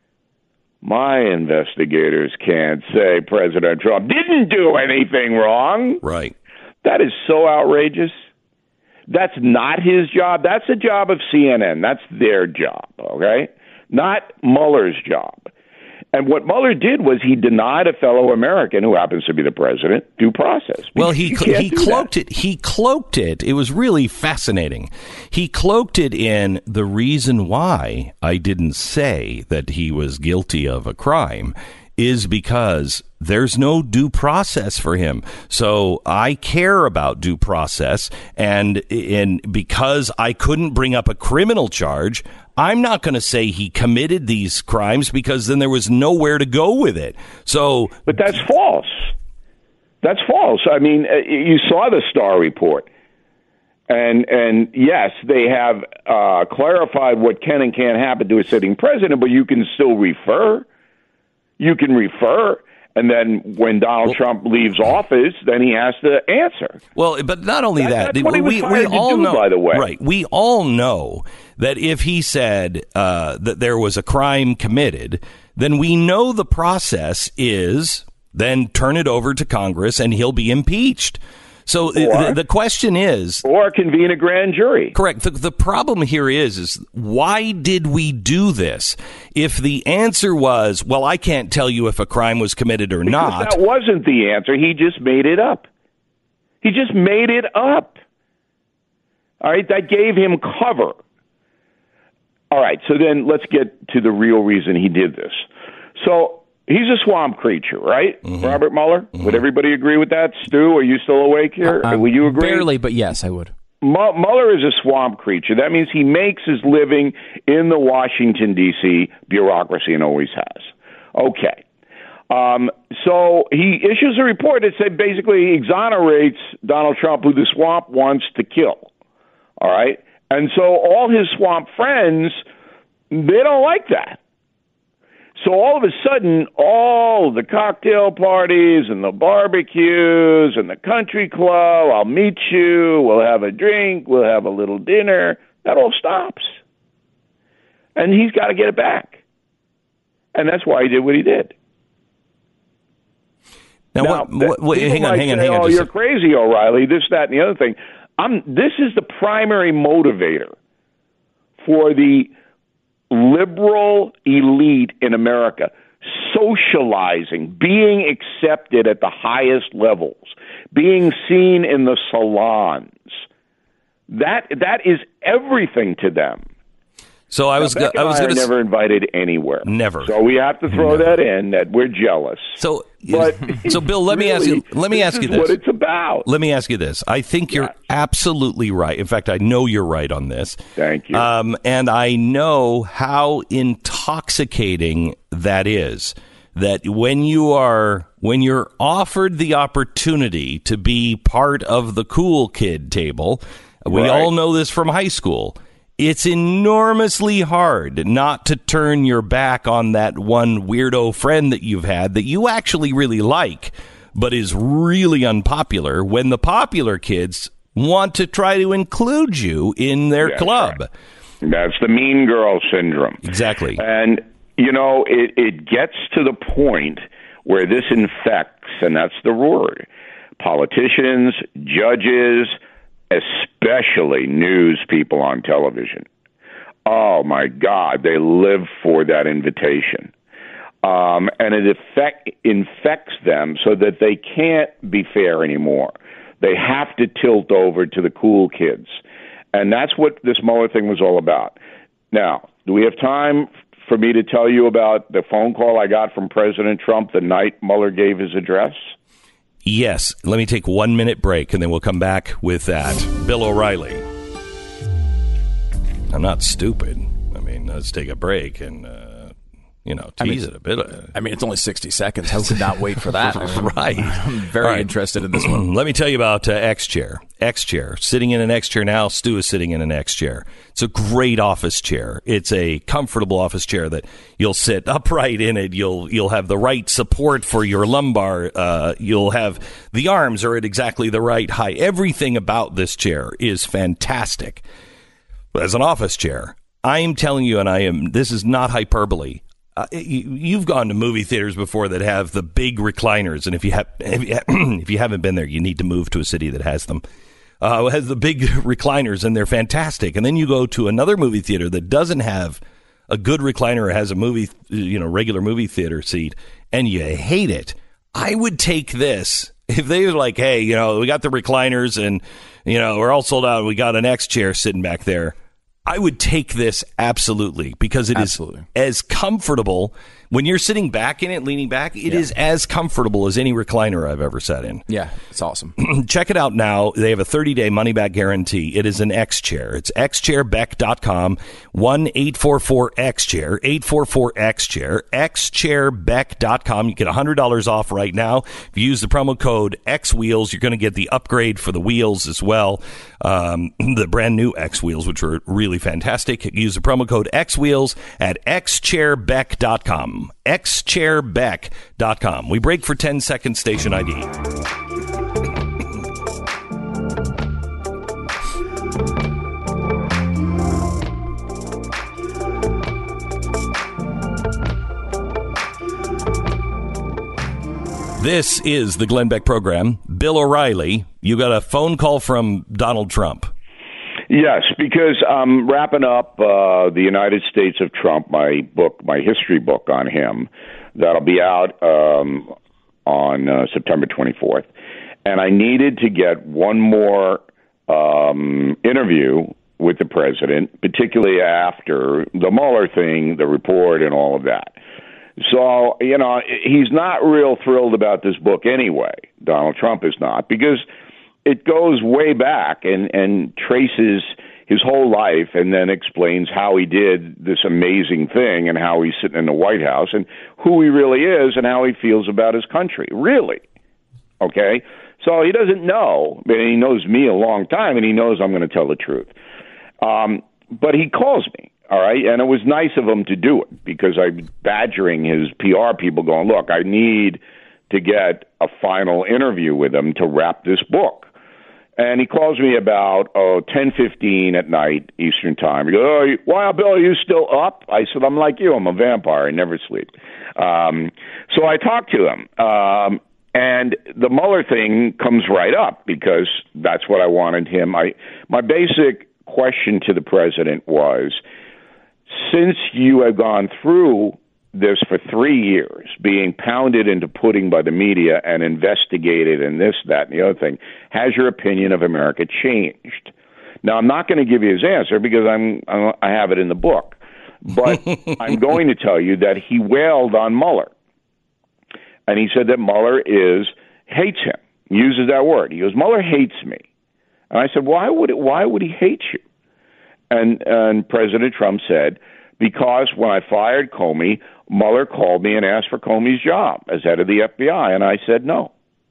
my investigators can't say President Trump didn't do anything wrong. Right. That is so outrageous. That's not his job. That's the job of CNN. That's their job, okay? Not Mueller's job. And what Mueller did was he denied a fellow American, who happens to be the president, due process. Well, he cloaked it. He cloaked it. It was really fascinating. He cloaked it in the reason why I didn't say that he was guilty of a crime is because there's no due process for him. So I care about due process, and because I couldn't bring up a criminal charge, I'm not going to say he committed these crimes because then there was nowhere to go with it. So, but that's false. That's false. I mean, you saw the Starr report. And yes, they have clarified what can and can't happen to a sitting president, but you can still refer. You can refer, and then when Donald Trump leaves office, then he has to answer. Well, but not only that, that's what we all know. By the way, right? We all know that if he said that there was a crime committed, then we know the process is then turn it over to Congress, and he'll be impeached. So the question is... Or convene a grand jury. Correct. The problem here is why did we do this? If the answer was, well, I can't tell you if a crime was committed or not... That wasn't the answer. He just made it up. He just made it up. All right? That gave him cover. All right. So then let's get to the real reason he did this. So... he's a swamp creature, right? Mm-hmm. Robert Mueller? Mm-hmm. Would everybody agree with that? Stu, are you still awake here? Would you agree? Barely, but yes, I would. Mueller is a swamp creature. That means he makes his living in the Washington, D.C. bureaucracy and always has. Okay. So he issues a report that basically exonerates Donald Trump, who the swamp wants to kill. All right? And so all his swamp friends, they don't like that. So all of a sudden, all the cocktail parties and the barbecues and the country club, I'll meet you, we'll have a drink, we'll have a little dinner, that all stops. And he's got to get it back. And that's why he did what he did. Now hang on. Oh, you're crazy, O'Reilly, this, that, and the other thing. This is the primary motivator for the liberal elite in America, socializing, being accepted at the highest levels, being seen in the salons. That is everything to them. So I was going to never invited anywhere. Never. So we have to throw that in, that we're jealous. So Bill, let me ask you this. What it's about. Let me ask you this. I think you're absolutely right. In fact, I know you're right on this. Thank you. And I know how intoxicating that is. That when you're offered the opportunity to be part of the cool kid table, we all know this from high school. It's enormously hard not to turn your back on that one weirdo friend that you've had that you actually really like, but is really unpopular when the popular kids want to try to include you in their club. Right. That's the mean girl syndrome. Exactly. And, it gets to the point where this infects, and that's the word, politicians, judges, especially news people on television. Oh, my God, they live for that invitation. And it infects them so that they can't be fair anymore. They have to tilt over to the cool kids. And that's what this Mueller thing was all about. Now, do we have time for me to tell you about the phone call I got from President Trump the night Mueller gave his address? Yes. Let me take 1 minute break, and then we'll come back with that. Bill O'Reilly. I'm not stupid. I mean, let's take a break and, tease it a bit. It's only 60 seconds. How could not wait for that? Right. I'm very interested in this one. Let me tell you about X-Chair. X-Chair. Sitting in an X-Chair now. Stu is sitting in an X-Chair. It's a great office chair. It's a comfortable office chair that you'll sit upright in it. You'll have the right support for your lumbar. You'll have the arms are at exactly the right height. Everything about this chair is fantastic. But as an office chair, I'm telling you, and this is not hyperbole. You've gone to movie theaters before that have the big recliners, and if you haven't been there, you need to move to a city that has them. It has the big recliners, and they're fantastic. And then you go to another movie theater that doesn't have a good recliner or has a regular movie theater seat, and you hate it. I would take this if they were like, hey, we got the recliners, and we're all sold out. We got an X chair sitting back there. I would take this absolutely because it is as comfortable when you're sitting back in it, leaning back. It is as comfortable as any recliner I've ever sat in. Yeah, it's awesome. Check it out now. They have a 30-day money-back guarantee. It is an X-Chair. It's xchairbeck.com, 1-844-X-Chair, 844-X-Chair, xchairbeck.com. You get $100 off right now. If you use the promo code XWheels, you're going to get the upgrade for the wheels as well, the brand new X Wheels, which are really fantastic. Use the promo code XWheels at xchairbeck.com. xchairbeck.com. We break for 10 seconds, station ID. This is the Glenn Beck program. Bill O'Reilly, you got a phone call from Donald Trump. Yes, because I'm wrapping up the United States of Trump, my history book on him, that'll be out on September 24th. And I needed to get one more interview with the president, particularly after the Mueller thing, the report, and all of that. So, he's not real thrilled about this book anyway. Donald Trump is not, because it goes way back and traces his whole life and then explains how he did this amazing thing and how he's sitting in the White House and who he really is and how he feels about his country. Really. Okay? So he doesn't know, but he knows me a long time, and he knows I'm going to tell the truth. But he calls me, all right? And it was nice of him to do it because I'm badgering his PR people going, look, I need to get a final interview with him to wrap this book. And he calls me about 10:15 at night Eastern time. He goes, "Why, Bill, are you still up?" I said, "I'm like you. I'm a vampire. I never sleep." So I talked to him, and the Mueller thing comes right up because that's what I wanted him. My basic question to the president was, since you have gone through this for 3 years, being pounded into pudding by the media and investigated and this, that, and the other thing, has your opinion of America changed? Now, I'm not going to give you his answer because I have it in the book, but I'm going to tell you that he wailed on Mueller, and he said that Mueller hates him. He uses that word. He goes, Mueller hates me. And I said, why would he hate you? And President Trump said, because when I fired Comey, Mueller called me and asked for Comey's job as head of the FBI, and I said no.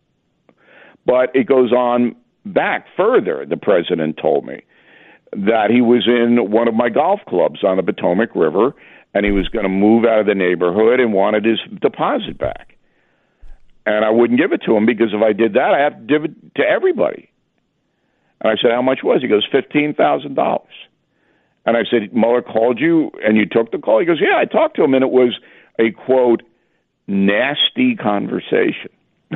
But it goes on back further. The president told me that he was in one of my golf clubs on the Potomac River, and he was going to move out of the neighborhood and wanted his deposit back. And I wouldn't give it to him because if I did that, I have to give it to everybody. And I said, how much was it? He goes, $15,000. And I said, Mueller called you and you took the call? He goes, yeah, I talked to him, and it was a, quote, nasty conversation.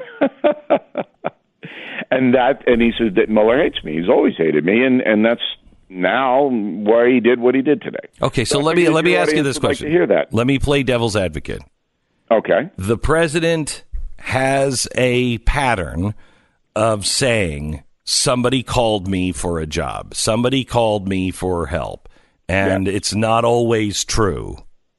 And he says that Mueller hates me. He's always hated me, and that's now why he did what he did today. Okay, so let me ask you this question. Like to hear that. Let me play devil's advocate. Okay. The president has a pattern of saying, somebody called me for a job, somebody called me for help, and it's not always true.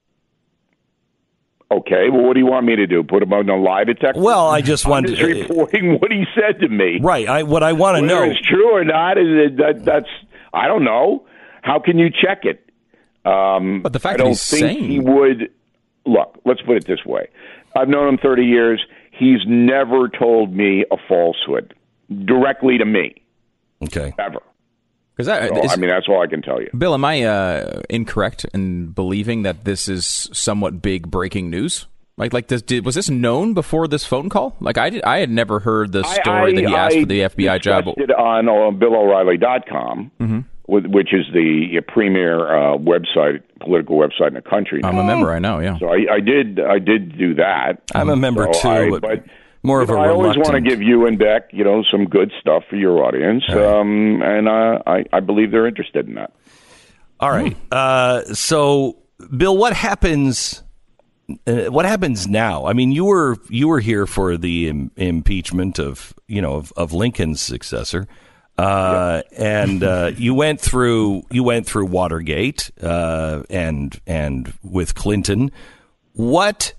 Okay, well, what do you want me to do? Put him on a lie detector? Well, I just want to reporting what he said to me. Right. What I want to know, whether it's true or not, that's I don't know. How can you check it? But the fact that he's saying he would look. Let's put it this way: I've known him 30 years. He's never told me a falsehood directly to me. Okay, ever. I mean, that's all I can tell you. Bill, am I incorrect in believing that this is somewhat big breaking news? Like this, was this known before this phone call? Like I had never heard the story that he asked for the FBI job. I discussed it on BillO'Reilly.com, which is the premier website, political website in the country. I'm a member. I know. Yeah. So I did do that. I'm a member too, but more of a I always reluctant. want to give you and Beck, some good stuff for your audience, and I believe they're interested in that. All right. So, Bill, what happens? What happens now? I mean, you were here for the impeachment of Lincoln's successor, and you went through Watergate, and with Clinton. What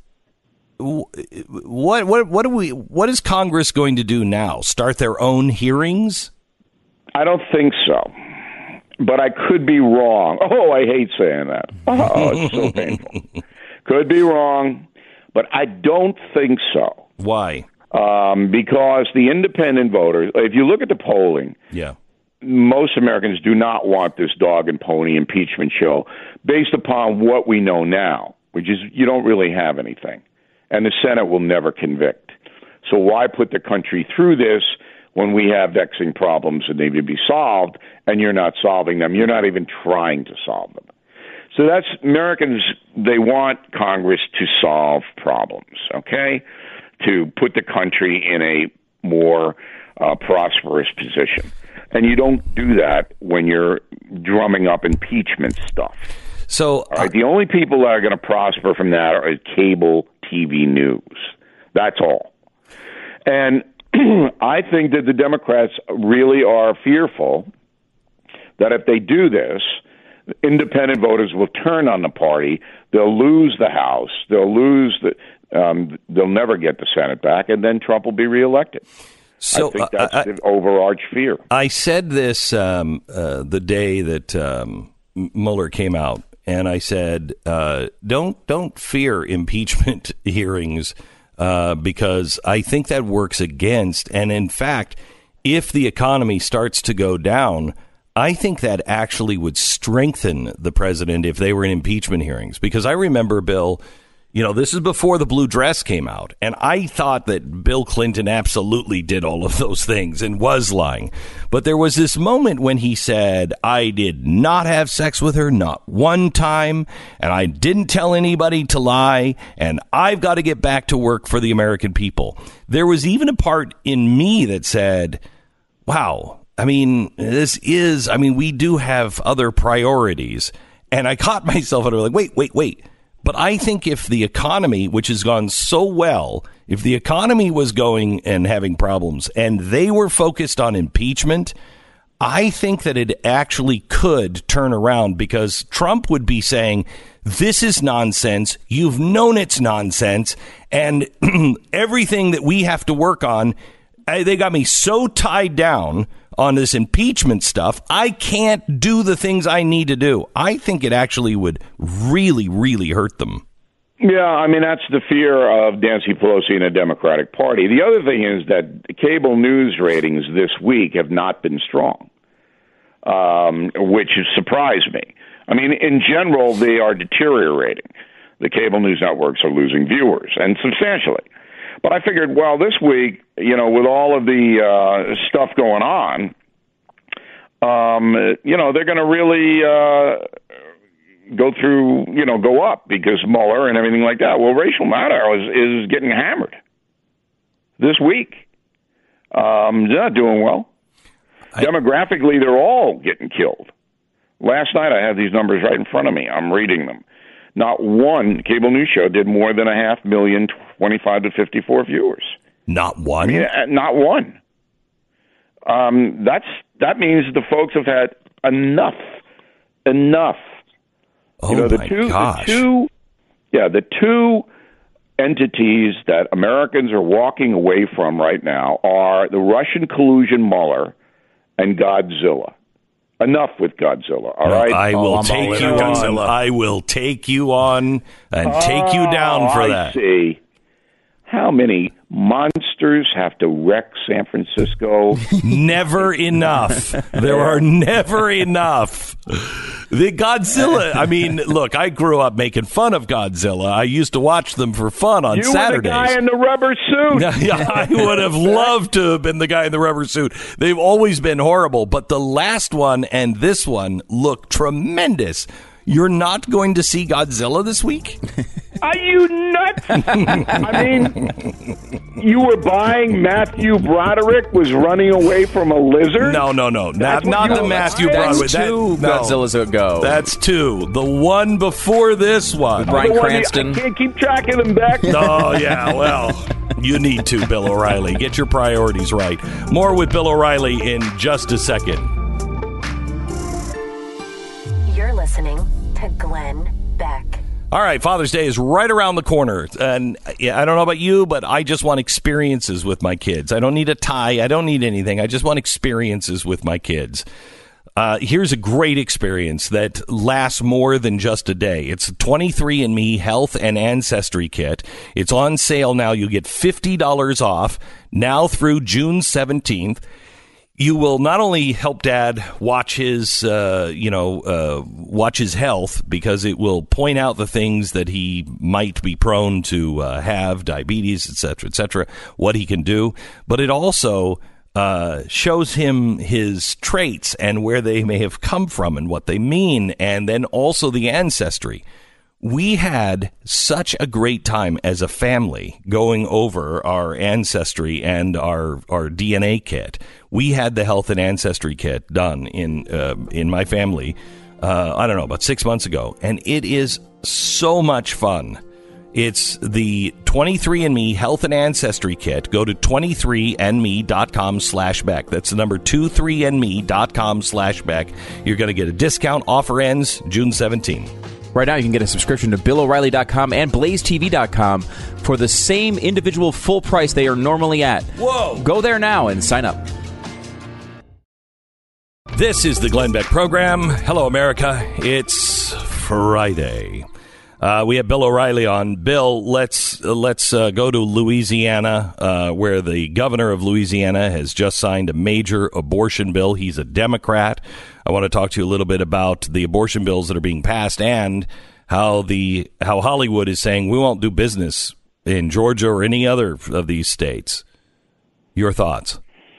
is Congress going to do now? Start their own hearings? I don't think so, but I could be wrong. Oh, I hate saying that. Oh, it's so painful. Could be wrong, but I don't think so. Why? Because the independent voters, if you look at the polling, most Americans do not want this dog and pony impeachment show based upon what we know now, which is you don't really have anything. And the Senate will never convict. So why put the country through this when we have vexing problems that need to be solved, and you're not solving them? You're not even trying to solve them. So that's Americans, they want Congress to solve problems, okay? To put the country in a more prosperous position. And you don't do that when you're drumming up impeachment stuff. So the only people that are going to prosper from that are cable TV news. That's all. And I think that the Democrats really are fearful that if they do this, independent voters will turn on the party. They'll lose the House. They'll lose they'll never get the Senate back, and then Trump will be reelected. So I think that's the overarching fear. I said this the day that Mueller came out. And I said, don't fear impeachment hearings because I think that works against. And in fact, if the economy starts to go down, I think that actually would strengthen the president if they were in impeachment hearings. Because I remember, Bill, this is before the blue dress came out. And I thought that Bill Clinton absolutely did all of those things and was lying. But there was this moment when he said, I did not have sex with her, not one time. And I didn't tell anybody to lie. And I've got to get back to work for the American people. There was even a part in me that said, wow, we do have other priorities. And I caught myself and I was like, wait. But I think if the economy, which has gone so well, if the economy was going and having problems and they were focused on impeachment, I think that it actually could turn around because Trump would be saying, this is nonsense. You've known it's nonsense. And everything that we have to work on, they got me so tied down on this impeachment stuff, I can't do the things I need to do. I think it actually would really, really hurt them. Yeah, that's the fear of Nancy Pelosi and the Democratic Party. The other thing is that cable news ratings this week have not been strong, which has surprised me. In general, they are deteriorating. The cable news networks are losing viewers, and substantially. But I figured, well, this week, with all of the stuff going on, they're going to really go up because Mueller and everything like that. Well, Rachel Maddow is getting hammered this week. They're not doing well. Demographically, they're all getting killed. Last night, I had these numbers right in front of me. I'm reading them. Not one cable news show did more than 500,000 25 to 54 viewers. Not one? I mean, not one. That means the folks have had enough. Oh, my gosh. The two entities that Americans are walking away from right now are the Russian collusion Mueller and Godzilla. Enough with Godzilla, all right? I will take you on. I will take you on and take you down for that. I see. How many monsters have to wreck San Francisco? Never enough. There are never enough. The Godzilla, I mean, look, I grew up making fun of Godzilla. I used to watch them for fun on Saturdays. You were the guy in the rubber suit. Yeah, I would have loved to have been the guy in the rubber suit. They've always been horrible, but the last one and this one look tremendous. You're not going to see Godzilla this week? Are you nuts? I mean, you were buying Matthew Broderick was running away from a lizard? No. Not the Matthew Broderick. That's two Godzillas ago. That's two. The one before this one. Bryan Cranston. I can't keep track of them back. Oh, yeah, well, you need to, Bill O'Reilly. Get your priorities right. More with Bill O'Reilly in just a second. You're listening to Glenn Beck. All right, Father's Day is right around the corner, and I don't know about you, but I just want experiences with my kids. I don't need a tie. I don't need anything. I just want experiences with my kids. Here's a great experience that lasts more than just a day. It's a 23andMe Health and Ancestry Kit. It's on sale now. You get $50 off now through June 17th. You will not only help Dad watch his, watch his health, because it will point out the things that he might be prone to have, diabetes, et cetera, what he can do. But it also shows him his traits and where they may have come from and what they mean, and then also the ancestry. We had such a great time as a family going over our ancestry and our DNA kit. We had the Health and Ancestry Kit done in my family, I don't know, about 6 months ago. And it is so much fun. It's the 23andMe Health and Ancestry Kit. Go to 23andme.com/Beck. That's the number 23andme.com/Beck. You're going to get a discount. Offer ends June 17th. Right now, you can get a subscription to BillO'Reilly.com and BlazeTV.com for the same individual full price they are normally at. Whoa! Go there now and sign up. This is the Glenn Beck Program. Hello, America. It's Friday. We have Bill O'Reilly on. Bill, let's go to Louisiana, where the governor of Louisiana has just signed a major abortion bill. He's a Democrat. I want to talk to you a little bit about the abortion bills that are being passed and how Hollywood is saying we won't do business in Georgia or any other of these states. Your thoughts?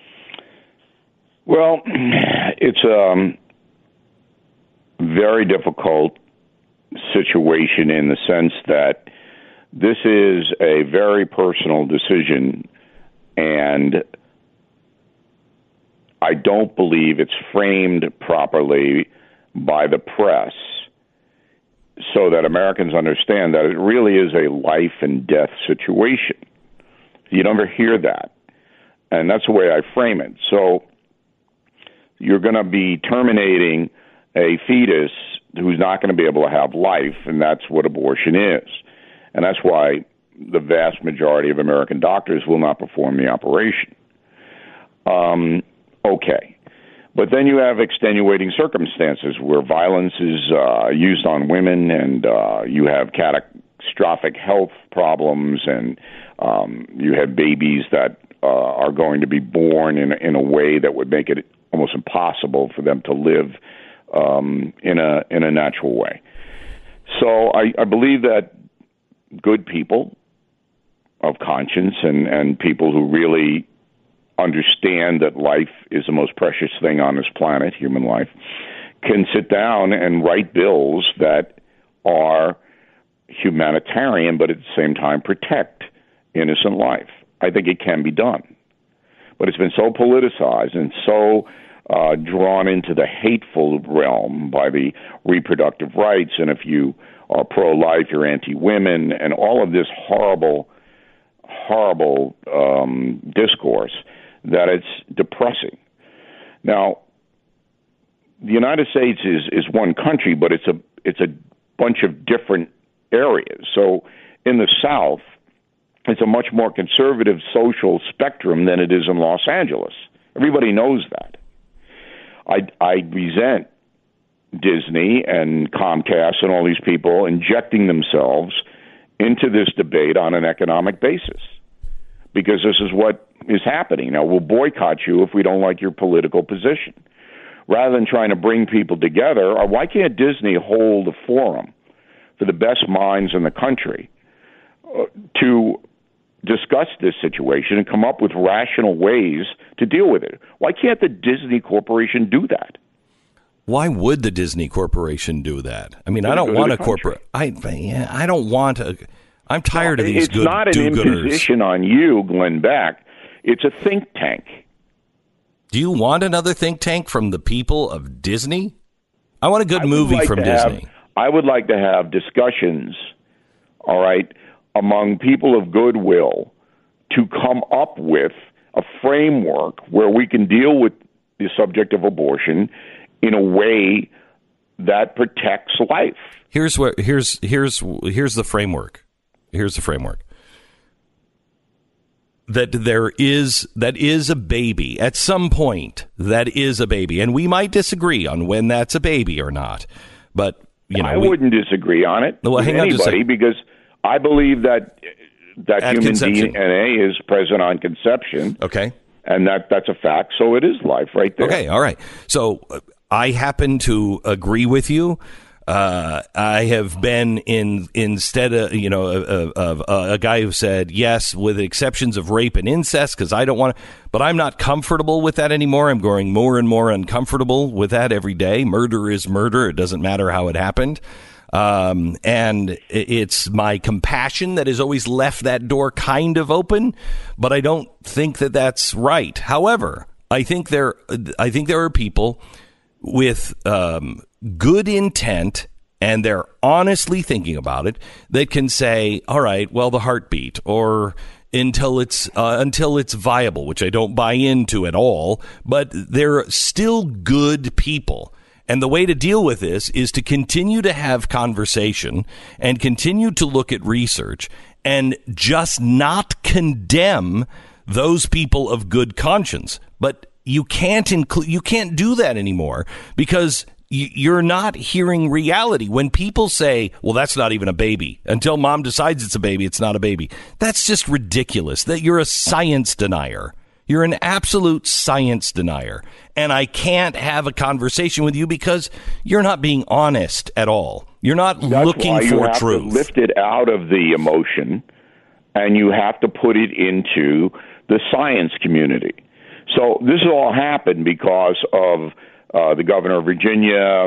Well, it's a very difficult situation in the sense that this is a very personal decision, and I don't believe it's framed properly by the press so that Americans understand that it really is a life and death situation. You never hear that, and that's the way I frame it. So you're going to be terminating a fetus who's not going to be able to have life, and that's what abortion is. And that's why the vast majority of American doctors will not perform the operation. Okay. But then you have extenuating circumstances where violence is used on women, and you have catastrophic health problems, and you have babies that are going to be born in a way that would make it almost impossible for them to live in a natural way. So I believe that good people of conscience and people who really understand that life is the most precious thing on this planet, human life, can sit down and write bills that are humanitarian, but at the same time protect innocent life. I think it can be done. But it's been so politicized and so drawn into the hateful realm by the reproductive rights, and if you are pro-life, you're anti-women, and all of this horrible discourse, that it's depressing. Now, the United States is one country, but it's a bunch of different areas. So in the South, it's a much more conservative social spectrum than it is in Los Angeles. Everybody knows that. I resent Disney and Comcast and all these people injecting themselves into this debate on an economic basis, because this is what is happening. Now, we'll boycott you if we don't like your political position. Rather than trying to bring people together, or why can't Disney hold a forum for the best minds in the country to discuss this situation and come up with rational ways to deal with it? Why can't the Disney Corporation do that? Why would the Disney Corporation do that? I mean, I don't want a corporate. I don't want a. I'm tired of these good do-gooders. It's not an imposition on you, Glenn Beck. It's a think tank. Do you want another think tank from the people of Disney? I want a good movie from Disney. I would like to have discussions, all right, among people of goodwill to come up with a framework where we can deal with the subject of abortion in a way that protects life. Here's the framework. Here's the framework. That is a baby. At some point, that is a baby. And we might disagree on when that's a baby or not. But, I wouldn't disagree on it with anybody, because I believe that human DNA is present on conception. Okay. And that's a fact. So it is life right there. Okay. All right. So I happen to agree with you. I have been instead of a guy who said yes, with exceptions of rape and incest, because I don't want to, but I'm not comfortable with that anymore. I'm growing more and more uncomfortable with that every day. Murder is murder. It doesn't matter how it happened. And it's my compassion that has always left that door kind of open, but I don't think that that's right. However, I think there are people with good intent, and they're honestly thinking about it, that can say, all right, well, the heartbeat, or until it's viable, which I don't buy into at all, but they're still good people. And the way to deal with this is to continue to have conversation and continue to look at research and just not condemn those people of good conscience. But you can't do that anymore, because you're not hearing reality. When people say, well, that's not even a baby. Until mom decides it's a baby, it's not a baby. That's just ridiculous. That you're a science denier. You're an absolute science denier. And I can't have a conversation with you because you're not being honest at all. You're not looking for truth. You have to lift it out of the emotion, and you have to put it into the science community. So this all happened because of the governor of Virginia,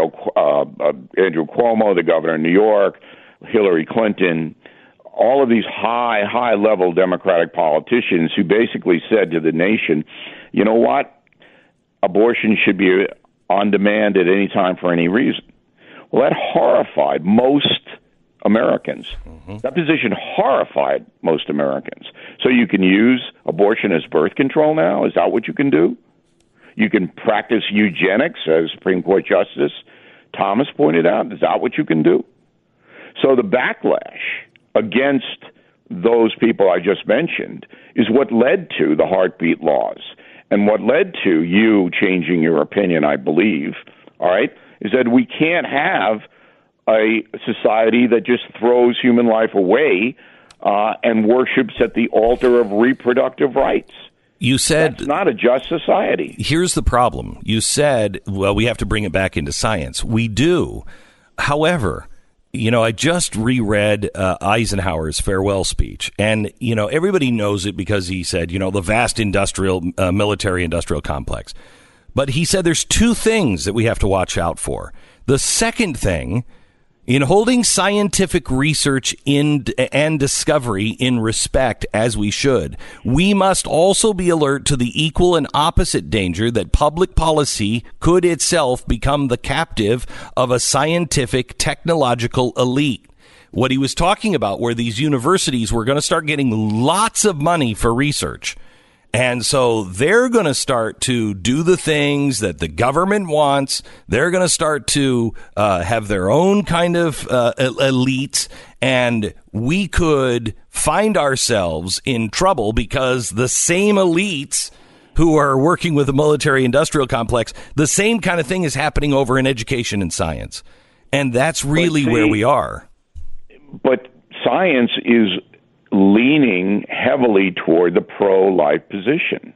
Andrew Cuomo, the governor of New York, Hillary Clinton, all of these high-level Democratic politicians who basically said to the nation, you know what, abortion should be on demand at any time for any reason. Well, that horrified most Americans. Mm-hmm. That position horrified most Americans. So you can use abortion as birth control now? Is that what you can do? You can practice eugenics, as Supreme Court Justice Thomas pointed out. Is that what you can do? So the backlash against those people I just mentioned is what led to the heartbeat laws, and what led to you changing your opinion, I believe, all right, is that we can't have a society that just throws human life away and worships at the altar of reproductive rights. You said that's not a just society. Here's the problem. You said, well, we have to bring it back into science. We do. However, I just reread Eisenhower's farewell speech, and, everybody knows it because he said, the vast military-industrial complex. But he said there's two things that we have to watch out for. The second thing, In holding scientific research and discovery in respect, as we should, we must also be alert to the equal and opposite danger that public policy could itself become the captive of a scientific, technological elite. What he was talking about were these universities were going to start getting lots of money for research. And so they're going to start to do the things that the government wants. They're going to start to have their own kind of elites. And we could find ourselves in trouble because the same elites who are working with the military-industrial complex, the same kind of thing is happening over in education and science. And that's really where we are. But science is leaning heavily toward the pro-life position.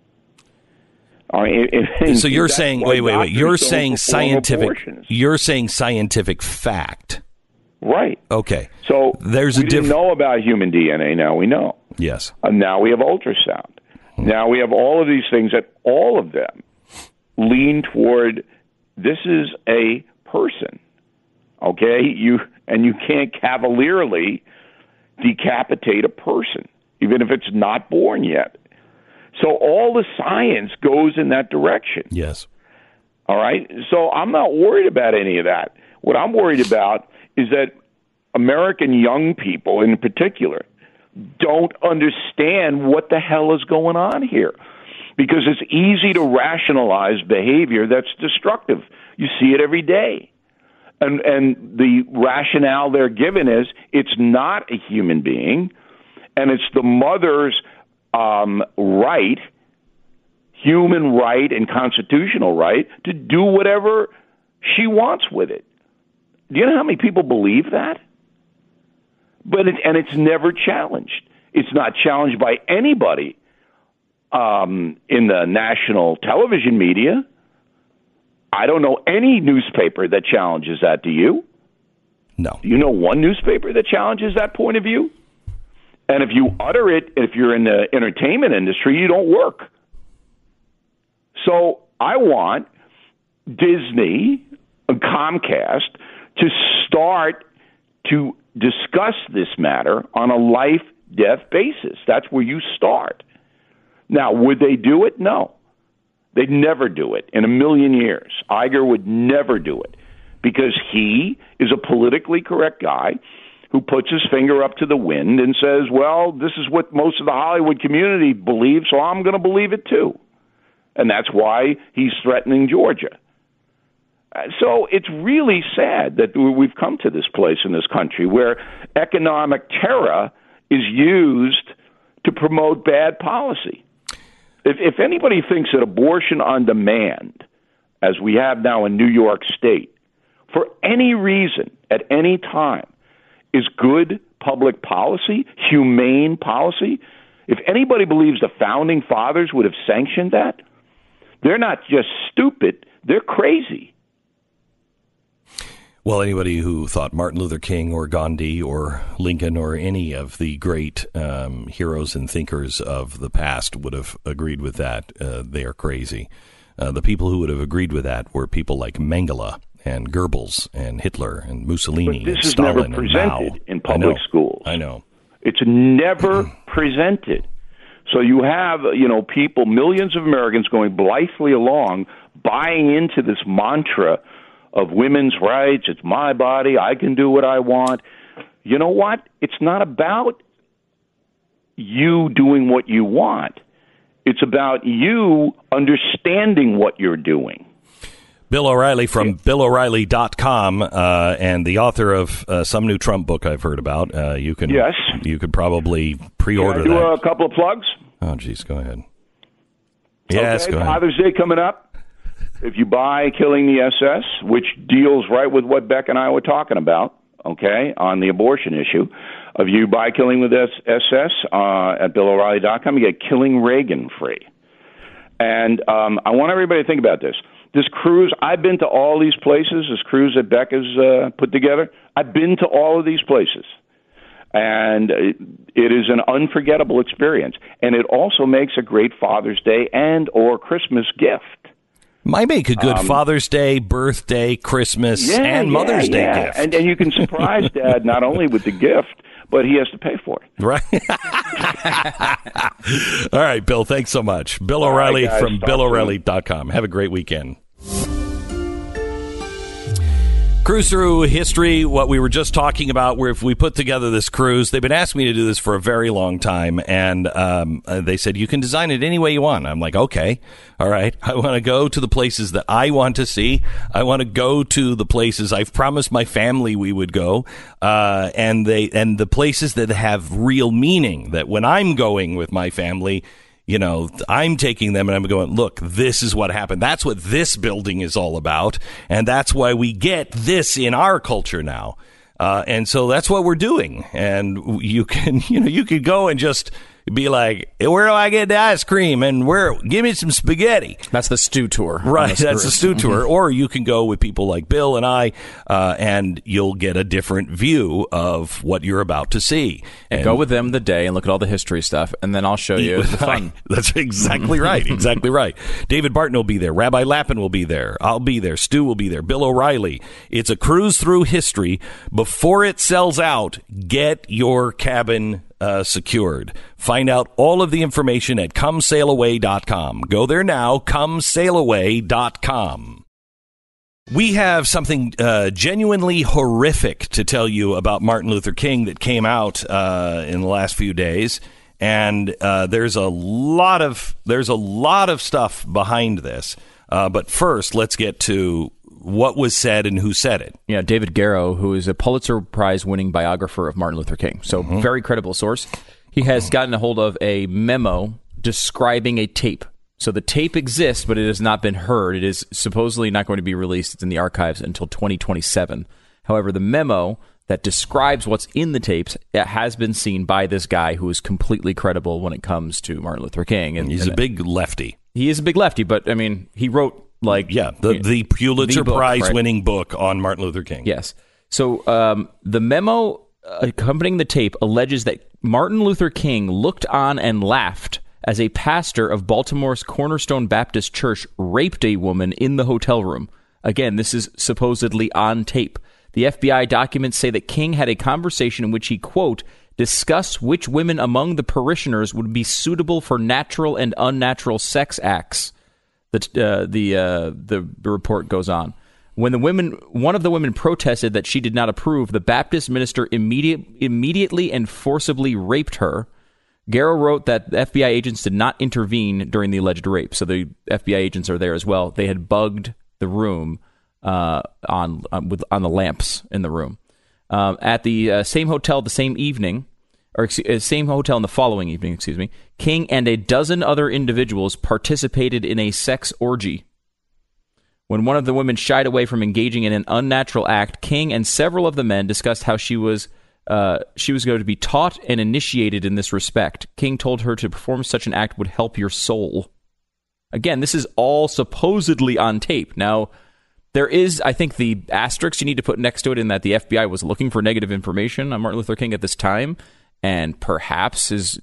So you're saying, wait. You're saying scientific. You're saying scientific fact, right? Okay. So there's we didn't know about human DNA. Now we know. Yes. Now we have ultrasound. Now we have all of these things that all of them lean toward. This is a person. Okay. You can't cavalierly decapitate a person, even if it's not born yet. So all the science goes in that direction. Yes. All right? So I'm not worried about any of that. What I'm worried about is that American young people in particular don't understand what the hell is going on here, because it's easy to rationalize behavior that's destructive. You see it every day. And the rationale they're given is it's not a human being, and it's the mother's right, human right and constitutional right, to do whatever she wants with it. Do you know how many people believe that? And it's never challenged. It's not challenged by anybody in the national television media. I don't know any newspaper that challenges that. Do you? No. Do you know one newspaper that challenges that point of view? And if you utter it, if you're in the entertainment industry, you don't work. So I want Disney and Comcast to start to discuss this matter on a life-death basis. That's where you start. Now, would they do it? No. They'd never do it in a million years. Iger would never do it because he is a politically correct guy who puts his finger up to the wind and says, well, this is what most of the Hollywood community believes, so I'm going to believe it too. And that's why he's threatening Georgia. So it's really sad that we've come to this place in this country where economic terror is used to promote bad policy. If anybody thinks that abortion on demand, as we have now in New York State, for any reason, at any time, is good public policy, humane policy, if anybody believes the Founding Fathers would have sanctioned that, they're not just stupid, they're crazy. Well, anybody who thought Martin Luther King or Gandhi or Lincoln or any of the great heroes and thinkers of the past would have agreed with that. They are crazy. The people who would have agreed with that were people like Mengele and Goebbels and Hitler and Mussolini and Stalin and Mao. This is never presented in public schools. I know. It's never presented. So you have, people, millions of Americans going blithely along, buying into this mantra of women's rights. It's my body. I can do what I want. You know what? It's not about you doing what you want. It's about you understanding what you're doing. Bill O'Reilly from BillO'Reilly.com and the author of some new Trump book I've heard about. You could probably pre-order that. Can I do a couple of plugs? Oh, geez, go ahead. Yes, go ahead. Father's Day coming up. If you buy Killing the SS, which deals right with what Beck and I were talking about, okay, on the abortion issue, if you buy Killing with SS at BillO'Reilly.com, you get Killing Reagan free. And I want everybody to think about this. This cruise, I've been to all these places, this cruise that Beck has put together. I've been to all of these places. And it is an unforgettable experience. And it also makes a great Father's Day and or Christmas gift. Might make a good Father's Day, birthday, Christmas, and Mother's Day gift. And you can surprise Dad not only with the gift, but he has to pay for it. Right. All right, Bill, thanks so much. Bill O'Reilly from BillO'Reilly.com. Have a great weekend. Cruise through history, what we were just talking about, where if we put together this cruise, they've been asking me to do this for a very long time, and they said, you can design it any way you want. I'm like, okay, all right. I want to go to the places that I want to see. I want to go to the places I've promised my family we would go, and the places that have real meaning, that when I'm going with my family, you know, I'm taking them and I'm going, look, this is what happened. That's what this building is all about. And that's why we get this in our culture now. And so that's what we're doing. And you can go and just be like, where do I get the ice cream? And give me some spaghetti. That's the stew tour. Right. That's the stew tour. Or you can go with people like Bill and I, and you'll get a different view of what you're about to see. And go with them the day and look at all the history stuff, and then I'll show you the fun. That's exactly right. Exactly right. David Barton will be there. Rabbi Lappin will be there. I'll be there. Stu will be there. Bill O'Reilly. It's a cruise through history. Before it sells out, get your cabin secured. Find out all of the information at ComeSailAway.com. Go there now, ComeSailAway.com. We have something genuinely horrific to tell you about Martin Luther King that came out in the last few days, and there's a lot of stuff behind this. But first, let's get to what was said and who said it. Yeah, David Garrow, who is a Pulitzer Prize-winning biographer of Martin Luther King. So very credible source. He has gotten a hold of a memo describing a tape. So the tape exists, but it has not been heard. It is supposedly not going to be released. It's in the archives until 2027. However, the memo that describes what's in the tapes has been seen by this guy who is completely credible when it comes to Martin Luther King. And he's a big lefty. He is a big lefty, but I mean, he wrote the Pulitzer Prize winning book on Martin Luther King. Yes. So the memo accompanying the tape alleges that Martin Luther King looked on and laughed as a pastor of Baltimore's Cornerstone Baptist Church raped a woman in the hotel room. Again, this is supposedly on tape. The FBI documents say that King had a conversation in which he, quote, discussed which women among the parishioners would be suitable for natural and unnatural sex acts. The report goes on. When one of the women protested that she did not approve, the Baptist minister immediately and forcibly raped her. Garrow wrote that the FBI agents did not intervene during the alleged rape, so the FBI agents are there as well. They had bugged the room on the lamps in the room. At the same hotel the same evening, or same hotel in the following evening, King and a dozen other individuals participated in a sex orgy. When one of the women shied away from engaging in an unnatural act, King and several of the men discussed how she was going to be taught and initiated in this respect. King told her to perform such an act would help your soul. Again, this is all supposedly on tape. Now, there is, I think, the asterisk you need to put next to it in that the FBI was looking for negative information on Martin Luther King at this time, and perhaps is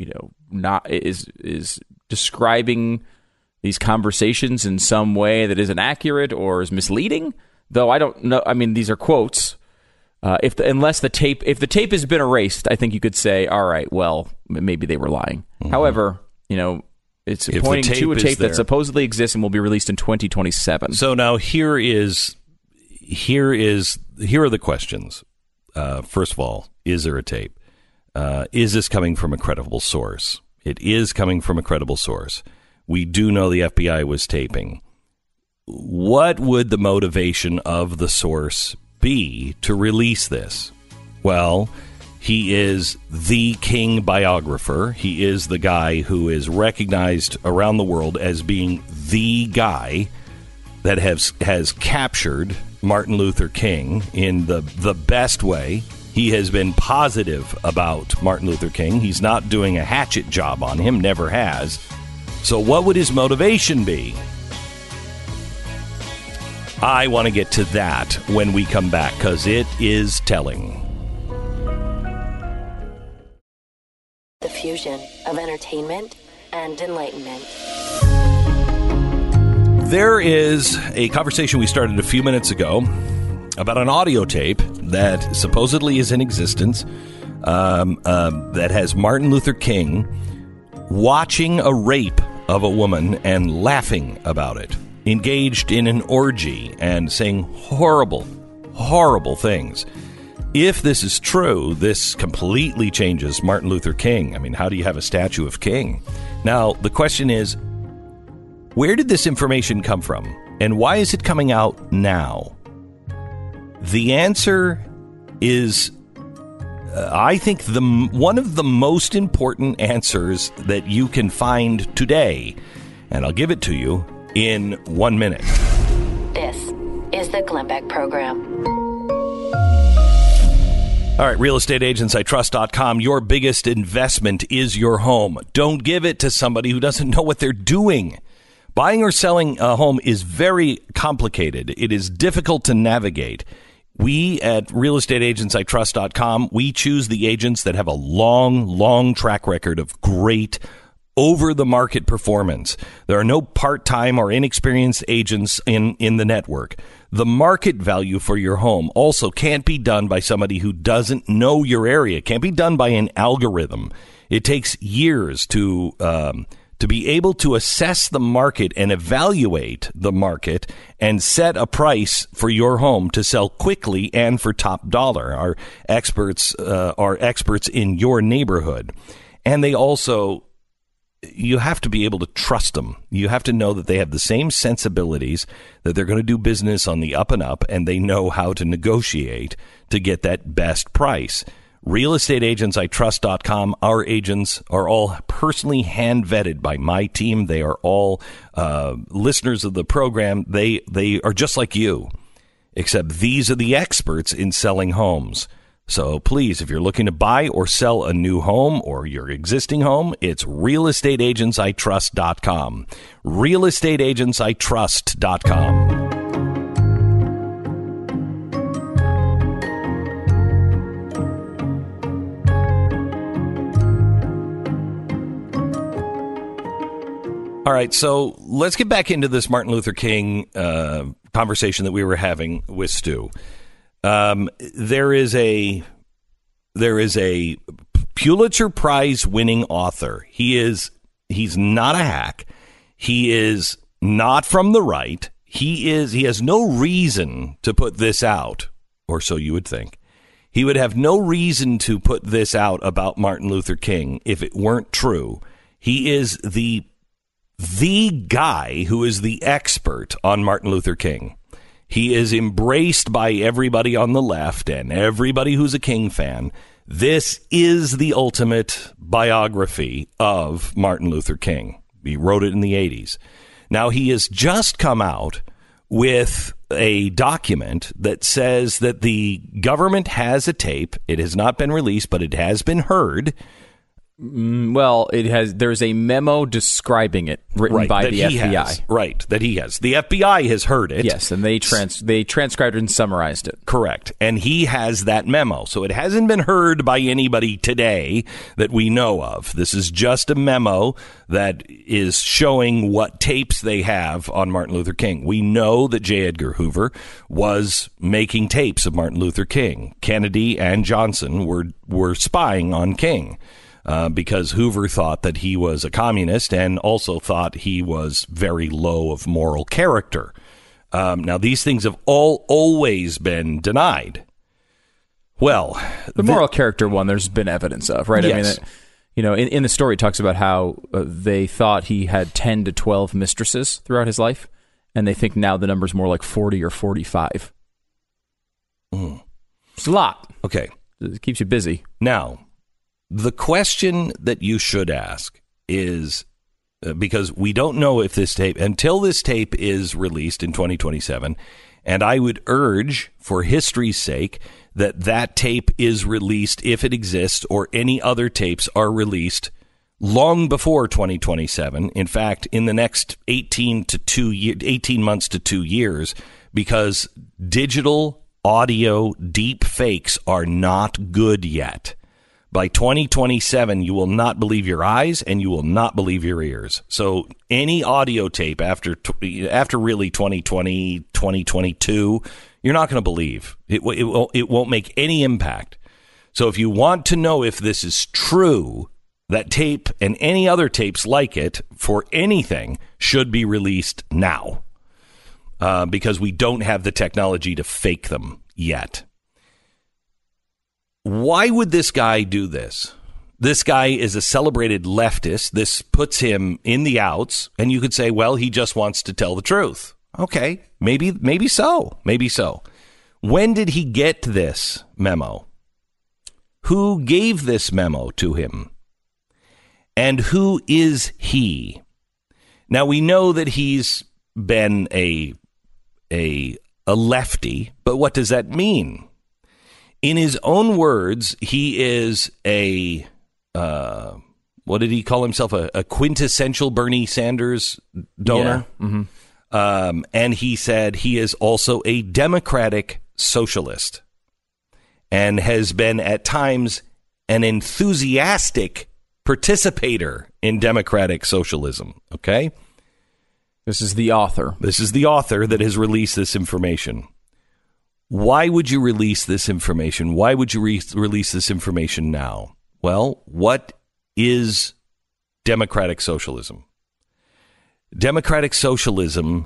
describing these conversations in some way that isn't accurate or is misleading. Though I don't know. I mean, these are quotes. If the tape has been erased, I think you could say, all right, well, maybe they were lying. Mm-hmm. However, it's pointing to a tape that supposedly exists and will be released in 2027. So now here are the questions. First of all, is there a tape? Is this coming from a credible source? It is coming from a credible source. We do know the FBI was taping. What would the motivation of the source be to release this? Well, he is the King biographer. He is the guy who is recognized around the world as being the guy that has captured Martin Luther King in the best way. He has been positive about Martin Luther King. He's not doing a hatchet job on him, never has. So what would his motivation be? I want to get to that when we come back, because it is telling. The fusion of entertainment and enlightenment. There is a conversation we started a few minutes ago about an audio tape that supposedly is in existence that has Martin Luther King watching a rape of a woman and laughing about it, engaged in an orgy and saying horrible, horrible things. If this is true, this completely changes Martin Luther King. I mean, how do you have a statue of King? Now, the question is, where did this information come from? And why is it coming out now? The answer is, I think, one of the most important answers that you can find today. And I'll give it to you in 1 minute. This is the Glenn Beck Program. All right, realestateagentsitrust.com. Your biggest investment is your home. Don't give it to somebody who doesn't know what they're doing. Buying or selling a home is very complicated. It is difficult to navigate. We at realestateagentsitrust.com, we choose the agents that have a long track record of great over-the-market performance. There are no part-time or inexperienced agents in the network. The market value for your home also can't be done by somebody who doesn't know your area. It can't be done by an algorithm. It takes years to be able to assess the market and evaluate the market and set a price for your home to sell quickly and for top dollar. Our experts are experts in your neighborhood. And they also, you have to be able to trust them. You have to know that they have the same sensibilities, that they're going to do business on the up and up, and they know how to negotiate to get that best price. realestateagentsitrust.com. Our agents are all personally hand vetted by my team. They are all listeners of the program. They are just like you, except these are the experts in selling homes. So please, if you're looking to buy or sell a new home or your existing home, it's realestateagentsitrust.com. realestateagentsitrust.com. All right, so let's get back into this Martin Luther King conversation that we were having with Stu. There is a Pulitzer Prize winning author. He's not a hack. He is not from the right. He has no reason to put this out, or so you would think. He would have no reason to put this out about Martin Luther King if it weren't true. He is the guy who is the expert on Martin Luther King. He is embraced by everybody on the left and everybody who's a King fan. This is the ultimate biography of Martin Luther King. He wrote it in the 80s. Now, he has just come out with a document that says that the government has a tape. It has not been released, but it has been heard. Well, there's a memo describing it written by the FBI. That he has. The FBI has heard it. Yes, and they transcribed it and summarized it. Correct. And he has that memo. So it hasn't been heard by anybody today that we know of. This is just a memo that is showing what tapes they have on Martin Luther King. We know that J. Edgar Hoover was making tapes of Martin Luther King. Kennedy and Johnson were spying on King. Because Hoover thought that he was a communist and also thought he was very low of moral character. Now, these things have always been denied. Well, the moral character one, there's been evidence of, right? Yes. I mean, in the story, it talks about how they thought he had 10 to 12 mistresses throughout his life, and they think now the number's more like 40 or 45. It's a lot. Okay. It keeps you busy. Now, the question that you should ask is, because we don't know if this tape, until this tape is released in 2027, and I would urge, for history's sake, that tape is released, if it exists, or any other tapes are released long before 2027. In fact, in the next 18 months to 2 years, because digital audio deep fakes are not good yet. By 2027, you will not believe your eyes and you will not believe your ears. So any audio tape after really 2020, 2022, you're not going to believe. It won't make any impact. So if you want to know if this is true, that tape and any other tapes like it for anything should be released now, because we don't have the technology to fake them yet. Why would this guy do this? This guy is a celebrated leftist. This puts him in the outs, and you could say, well, he just wants to tell the truth. Okay, maybe so. Maybe so. When did he get this memo? Who gave this memo to him? And who is he? Now, we know that he's been a lefty, but what does that mean? In his own words, he is what did he call himself? A quintessential Bernie Sanders donor. Yeah. Mm-hmm. And he said he is also a democratic socialist and has been at times an enthusiastic participator in democratic socialism. Okay. This is the author. This is the author that has released this information. Why would you release this information? Why would you release this information now? Well, what is democratic socialism? Democratic socialism,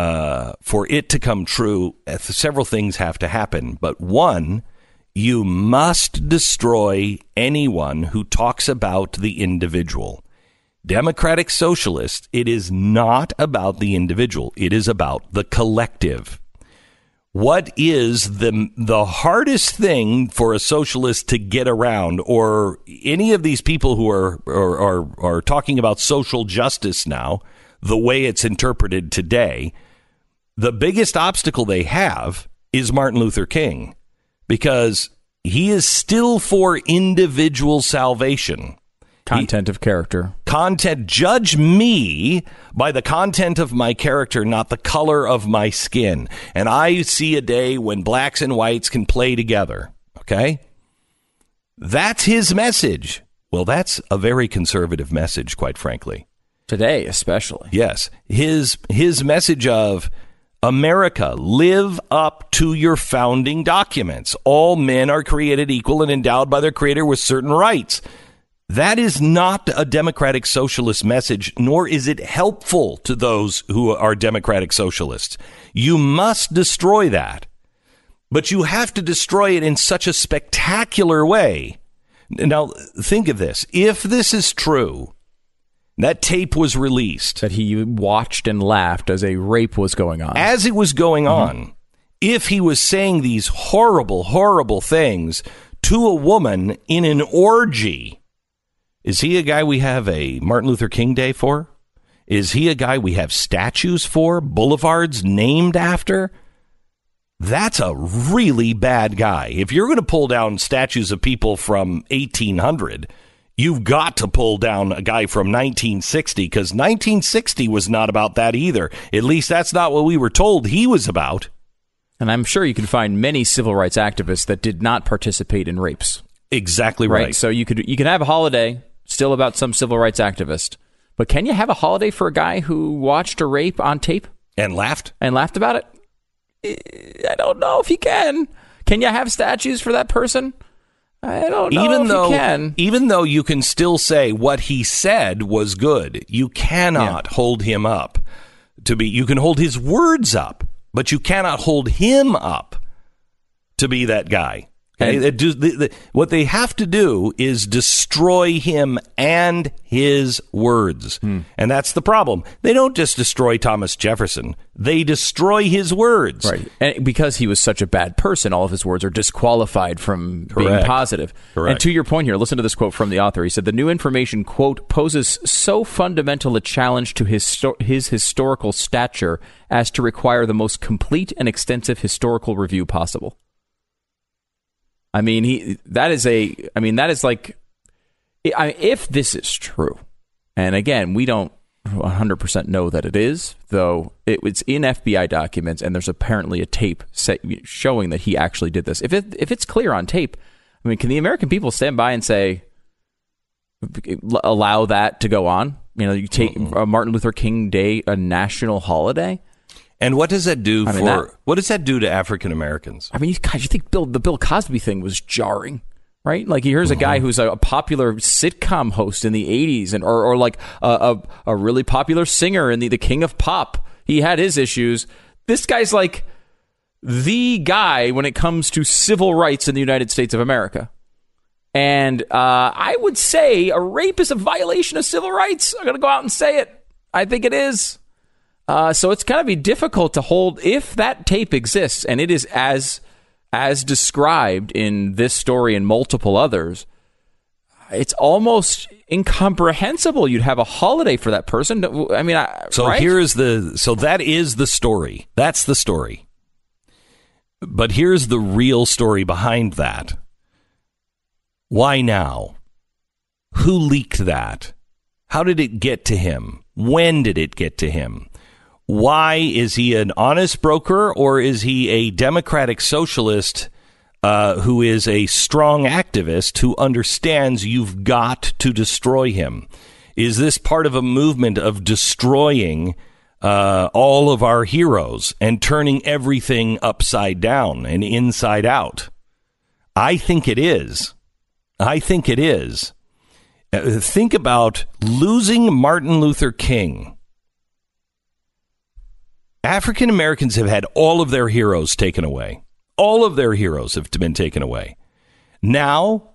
for it to come true, several things have to happen. But one, you must destroy anyone who talks about the individual. Democratic socialist, it is not about the individual. It is about the collective. What is the hardest thing for a socialist to get around, or any of these people who are talking about social justice now, the way it's interpreted today? The biggest obstacle they have is Martin Luther King, because he is still for individual salvation. Content of character. Content. Judge me by the content of my character, not the color of my skin. And I see a day when blacks and whites can play together. Okay? That's his message. Well, that's a very conservative message, quite frankly. Today, especially. Yes. His message of America, live up to your founding documents. All men are created equal and endowed by their creator with certain rights. That is not a democratic socialist message, nor is it helpful to those who are democratic socialists. You must destroy that. But you have to destroy it in such a spectacular way. Now, think of this. If this is true, that tape was released. That he watched and laughed as a rape was going on. As it was going on. If he was saying these horrible, horrible things to a woman in an orgy, is he a guy we have a Martin Luther King Day for? Is he a guy we have statues for, boulevards named after? That's a really bad guy. If you're going to pull down statues of people from 1800, you've got to pull down a guy from 1960, because 1960 was not about that either. At least that's not what we were told he was about. And I'm sure you can find many civil rights activists that did not participate in rapes. Exactly right. So you could have a holiday still about some civil rights activist, but can you have a holiday for a guy who watched a rape on tape and laughed about it? I don't know if you can. Can you have statues for that person? I don't know if you can. Even though you can still say what he said was good, you cannot hold him up to be. You can hold his words up, but you cannot hold him up to be that guy. Okay? What they have to do is destroy him and his words. And that's the problem. They don't just destroy Thomas Jefferson. They destroy his words. Right. And because he was such a bad person, all of his words are disqualified from being positive. Correct. And to your point here, listen to this quote from the author. He said, the new information, quote, poses so fundamental a challenge to his historical stature as to require the most complete and extensive historical review possible. I mean, that is like, if this is true, and again, we don't 100% know that it is, though it's in FBI documents, and there's apparently a tape showing that he actually did this. If it's clear on tape, I I mean, can the American people stand by and say, allow that to go on? You know, you take Martin Luther King Day a national holiday. And what does that do what does that do to African Americans? I mean, guys, you think the Bill Cosby thing was jarring, right? Like, here's a guy who's a popular sitcom host in the 80s or like a really popular singer and the king of pop. He had his issues. This guy's like the guy when it comes to civil rights in the United States of America. And I would say a rape is a violation of civil rights. I'm going to go out and say it. I think it is. So it's going to be difficult to hold if that tape exists, and it is as described in this story and multiple others. It's almost incomprehensible. You'd have a holiday for that person. I mean, right? So that is the story. That's the story. But here's the real story behind that. Why now? Who leaked that? How did it get to him? When did it get to him? Why is he an honest broker, or is he a democratic socialist who is a strong activist who understands you've got to destroy him? Is this part of a movement of destroying all of our heroes and turning everything upside down and inside out? I think it is. Think about losing Martin Luther King. African Americans have had all of their heroes taken away. All of their heroes have been taken away. Now,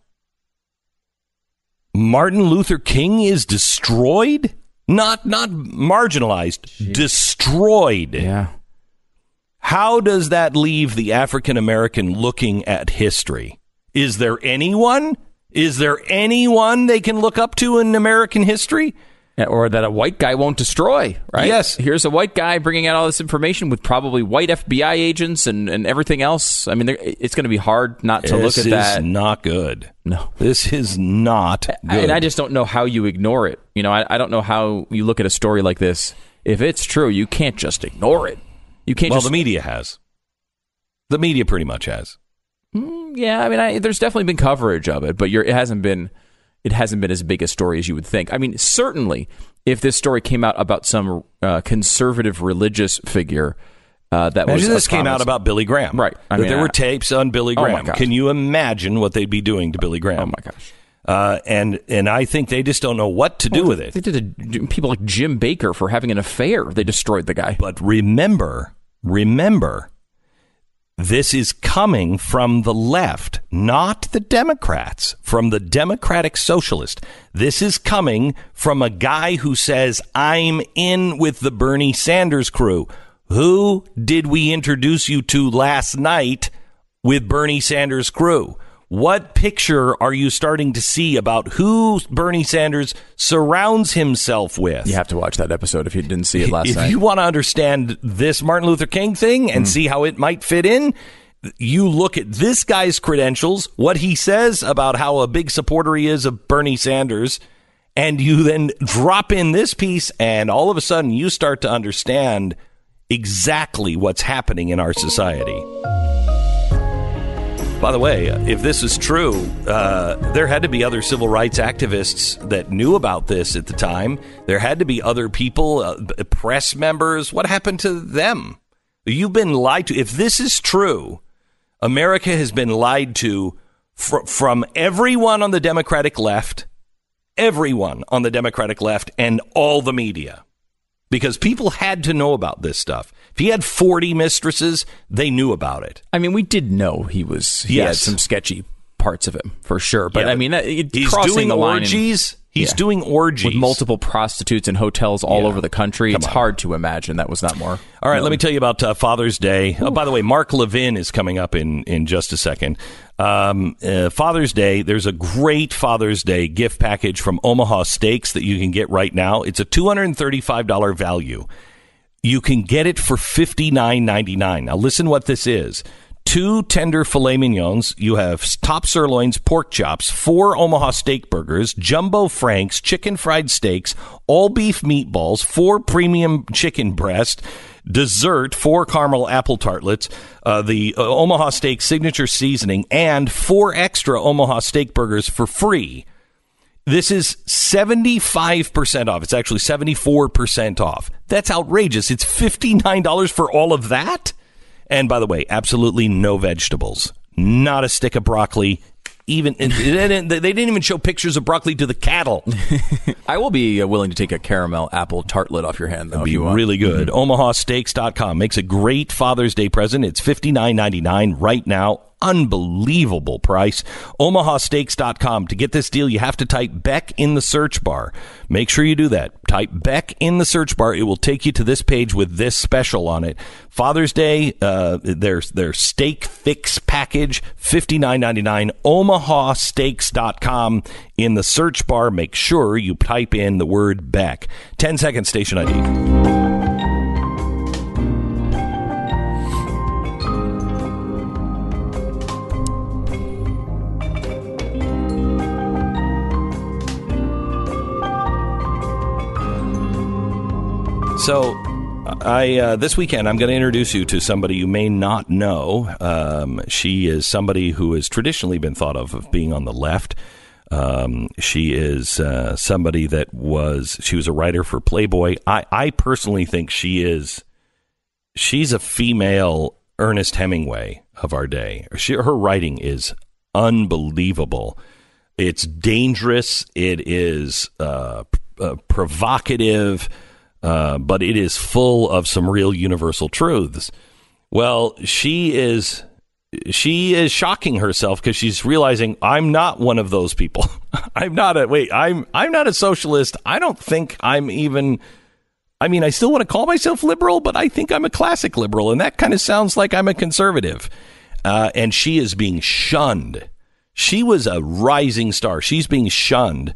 Martin Luther King is destroyed? Not marginalized, destroyed. Yeah. How does that leave the African American looking at history? Is there anyone? Is there anyone they can look up to in American history? Or that a white guy won't destroy, right? Yes. Here's a white guy bringing out all this information with probably white FBI agents and everything else. I mean, it's going to be hard not to look at that. This is not good. No. This is not good. And I just don't know how you ignore it. You know, I don't know how you look at a story like this. If it's true, you can't just ignore it. You can't. Well, the media has. The media pretty much has. Yeah, I mean, there's definitely been coverage of it, but it hasn't been as big a story as you would think. I mean, certainly, if this story came out about some conservative religious figure that was... this came out about Billy Graham. Right. There were tapes on Billy Graham. Oh my gosh. Can you imagine what they'd be doing to Billy Graham? Oh, my gosh. And I think they just don't know what to do with it. They did people like Jim Baker for having an affair. They destroyed the guy. But remember... This is coming from the left, not the Democrats, from the Democratic Socialist. This is coming from a guy who says, I'm in with the Bernie Sanders crew. Who did we introduce you to last night with Bernie Sanders' crew? What picture are you starting to see about who Bernie Sanders surrounds himself with? You have to watch that episode if you didn't see it last night. If you want to understand this Martin Luther King thing and see how it might fit in, you look at this guy's credentials, what he says about how a big supporter he is of Bernie Sanders, and you then drop in this piece, and all of a sudden you start to understand exactly what's happening in our society. By the way, if this is true, there had to be other civil rights activists that knew about this at the time. There had to be other people, press members. What happened to them? You've been lied to. If this is true, America has been lied to from everyone on the Democratic left, and all the media. Because people had to know about this stuff. If he had 40 mistresses, they knew about it. I mean, we did know he had some sketchy parts of him, for sure. But, I mean, he's doing orgies. He's doing orgies. With multiple prostitutes in hotels all over the country. It's hard to imagine that was not more. All right, let me tell you about Father's Day. Oh, by the way, Mark Levin is coming up in just a second. Father's Day, there's a great Father's Day gift package from Omaha Steaks that you can get right now. It's a $235 value. You can get it for $59.99. Now, listen what this is. 2 tender filet mignons. You have top sirloins, pork chops, 4 Omaha steak burgers, jumbo franks, chicken fried steaks, all beef meatballs, 4 premium chicken breast, dessert, 4 caramel apple tartlets, the Omaha steak signature seasoning, and 4 extra Omaha steak burgers for free. This is 75% off. It's actually 74% off. That's outrageous. It's $59 for all of that? And by the way, absolutely no vegetables. Not a stick of broccoli. Even they didn't even show pictures of broccoli to the cattle. I will be willing to take a caramel apple tartlet off your hand, though. That'd be really good. OmahaSteaks.com makes a great Father's Day present. It's $59.99 right now. Unbelievable price. OmahaSteaks.com. To get this deal, you have to type Beck in the search bar. Make sure you do that. Type Beck in the search bar. It will take you to this page with this special on it. Father's Day, their steak fix package, $59.99. OmahaSteaks.com. In the search bar, make sure you type in the word Beck. 10-second station ID. So, this weekend, I'm going to introduce you to somebody you may not know. She is somebody who has traditionally been thought of being on the left. She is somebody she was a writer for Playboy. I personally think she's a female Ernest Hemingway of our day. Her writing is unbelievable. It's dangerous. It is provocative. But it is full of some real universal truths. Well, she is shocking herself because she's realizing I'm not one of those people. I'm not a socialist. I don't think I still want to call myself liberal, but I think I'm a classic liberal. And that kind of sounds like I'm a conservative. And she is being shunned. She was a rising star. She's being shunned.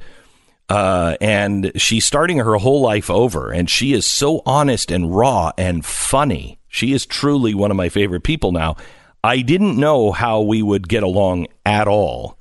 And she's starting her whole life over, and she is so honest and raw and funny. She is truly one of my favorite people now. I didn't know how we would get along at all.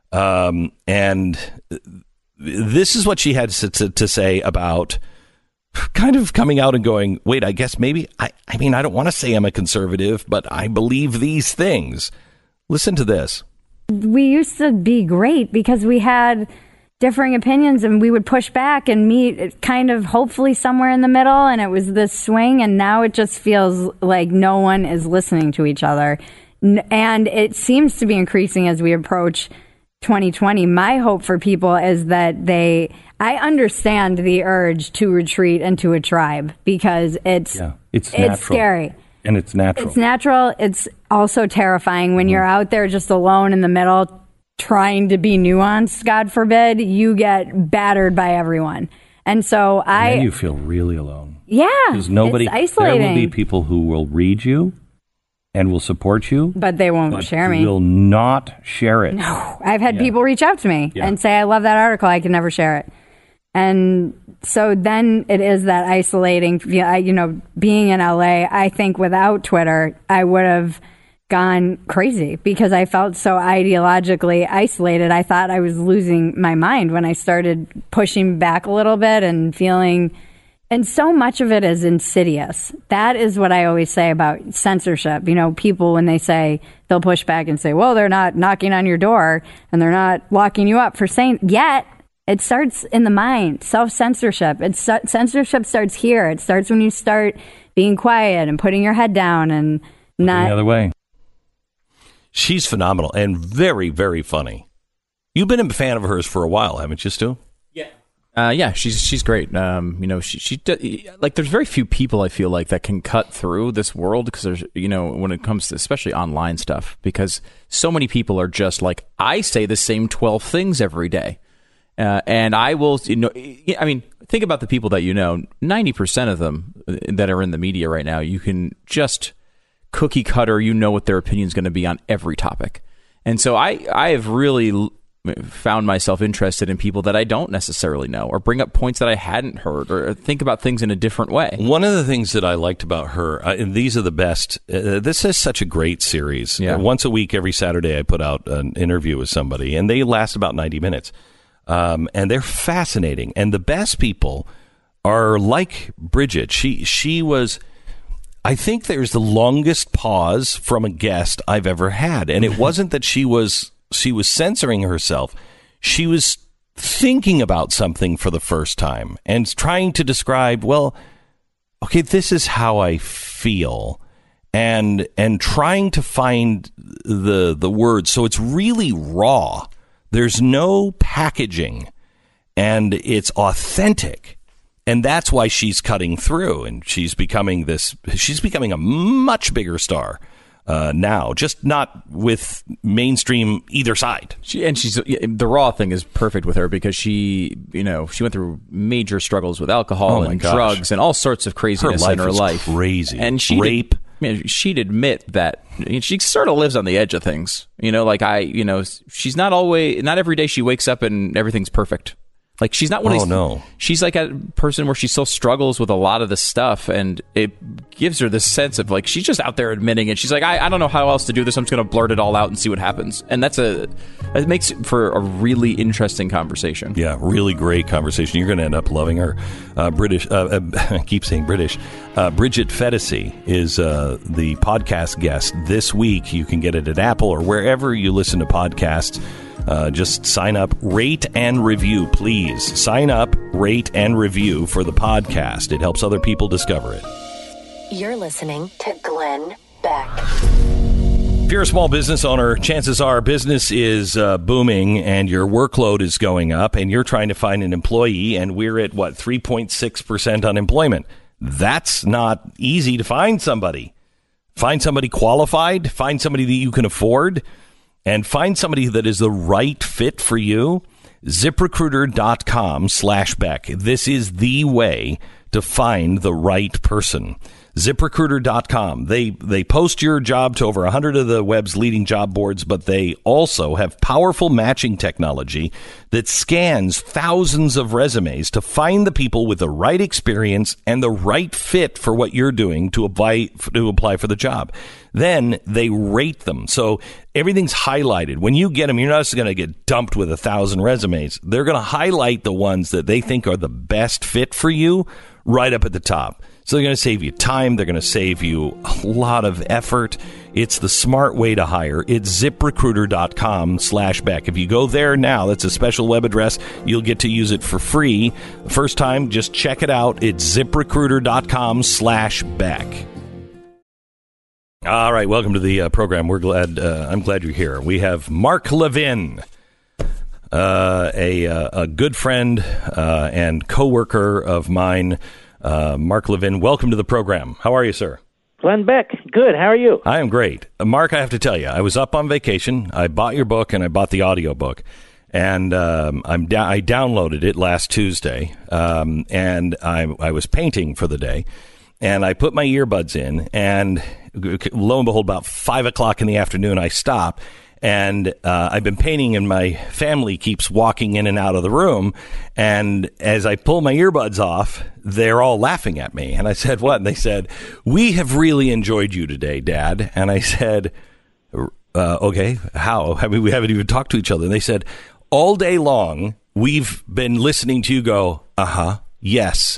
And this is what she had to say about kind of coming out and going, wait, I guess maybe, I don't want to say I'm a conservative, but I believe these things. Listen to this. We used to be great because we had differing opinions and we would push back and meet kind of hopefully somewhere in the middle, and it was this swing, and now it just feels like no one is listening to each other, and it seems to be increasing as we approach 2020. My hope for people is that I understand the urge to retreat into a tribe because it's scary. And it's natural. It's natural. It's also terrifying when you're out there just alone in the middle trying to be nuanced, God forbid, you get battered by everyone. And so and then you feel really alone. Yeah. Because nobody, it's isolating. There will be people who will read you and will support you. But they won't share me. Will not share it. No. I've had people reach out to me and say, I love that article. I can never share it. And so then it is that isolating, being in LA, I think without Twitter, I would have gone crazy because I felt so ideologically isolated. I thought I was losing my mind when I started pushing back a little bit and feeling, and so much of it is insidious. That is what I always say about censorship. People, when they say, they'll push back and say, well, they're not knocking on your door and they're not locking you up for saying, yet it starts in the mind. Self-censorship. Censorship starts here. It starts when you start being quiet and putting your head down and not the other way. She's phenomenal and very, very funny. You've been a fan of hers for a while, haven't you, Stu? Yeah, she's great. She there's very few people I feel like that can cut through this world because there's when it comes to especially online stuff, because so many people are just like, I say the same 12 things every day, and I will think about the people that 90% of them that are in the media right now, you can just cookie cutter, what their opinion is going to be on every topic. And so I have really found myself interested in people that I don't necessarily know, or bring up points that I hadn't heard, or think about things in a different way. One of the things that I liked about her, and these are the best, this is such a great series. Yeah. Once a week, every Saturday, I put out an interview with somebody, and they last about 90 minutes. And they're fascinating. And the best people are like Bridget. She was... I think there's the longest pause from a guest I've ever had. And it wasn't that she was censoring herself. She was thinking about something for the first time and trying to describe, well, okay, this is how I feel, and trying to find the words. So it's really raw. There's no packaging, and it's authentic. And that's why she's cutting through, and she's becoming a much bigger star now, just not with mainstream either side. The raw thing is perfect with her, because she went through major struggles with alcohol and drugs and all sorts of craziness in her life. Crazy. And rape. She'd admit that she sort of lives on the edge of things. She's not every day she wakes up and everything's perfect. Like, she's not one of these. No. She's like a person where she still struggles with a lot of this stuff, and it gives her this sense of, like, she's just out there admitting it. She's like, I don't know how else to do this. I'm just going to blurt it all out and see what happens. And it makes for a really interesting conversation. Yeah, really great conversation. You're going to end up loving her. British, I keep saying British. Bridget Phetasy is the podcast guest this week. You can get it at Apple or wherever you listen to podcasts. Just sign up, rate, and review, please. Sign up, rate, and review for the podcast. It helps other people discover it. You're listening to Glenn Beck. If you're a small business owner, chances are business is booming and your workload is going up and you're trying to find an employee, and we're at, 3.6% unemployment. That's not easy to find somebody. Find somebody qualified, find somebody that you can afford, and find somebody that is the right fit for you. ZipRecruiter.com/Beck. This is the way to find the right person. ZipRecruiter.com. They post your job to over 100 of the web's leading job boards, but they also have powerful matching technology that scans thousands of resumes to find the people with the right experience and the right fit for what you're doing to apply for the job. Then they rate them. So everything's highlighted. When you get them, you're not just going to get dumped with 1,000 resumes. They're going to highlight the ones that they think are the best fit for you right up at the top. So they're going to save you time. They're going to save you a lot of effort. It's the smart way to hire. It's ZipRecruiter.com/Beck. If you go there now, that's a special web address. You'll get to use it for free. First time, just check it out. It's ZipRecruiter.com/Beck. All right, welcome to the program. I'm glad you're here. We have Mark Levin, a good friend and coworker of mine. Mark Levin, welcome to the program. How are you, sir? Glenn Beck, good. How are you? I am great. Mark, I have to tell you, I was up on vacation. I bought your book, and I bought the audiobook. And I downloaded it last Tuesday, and I was painting for the day. And I put my earbuds in, and lo and behold, about 5 o'clock in the afternoon, I stop. And I've been painting, and my family keeps walking in and out of the room. And as I pull my earbuds off, they're all laughing at me. And I said, what? And they said, we have really enjoyed you today, Dad. And I said, okay, how? I mean, we haven't even talked to each other. And they said, all day long, we've been listening to you go, yes,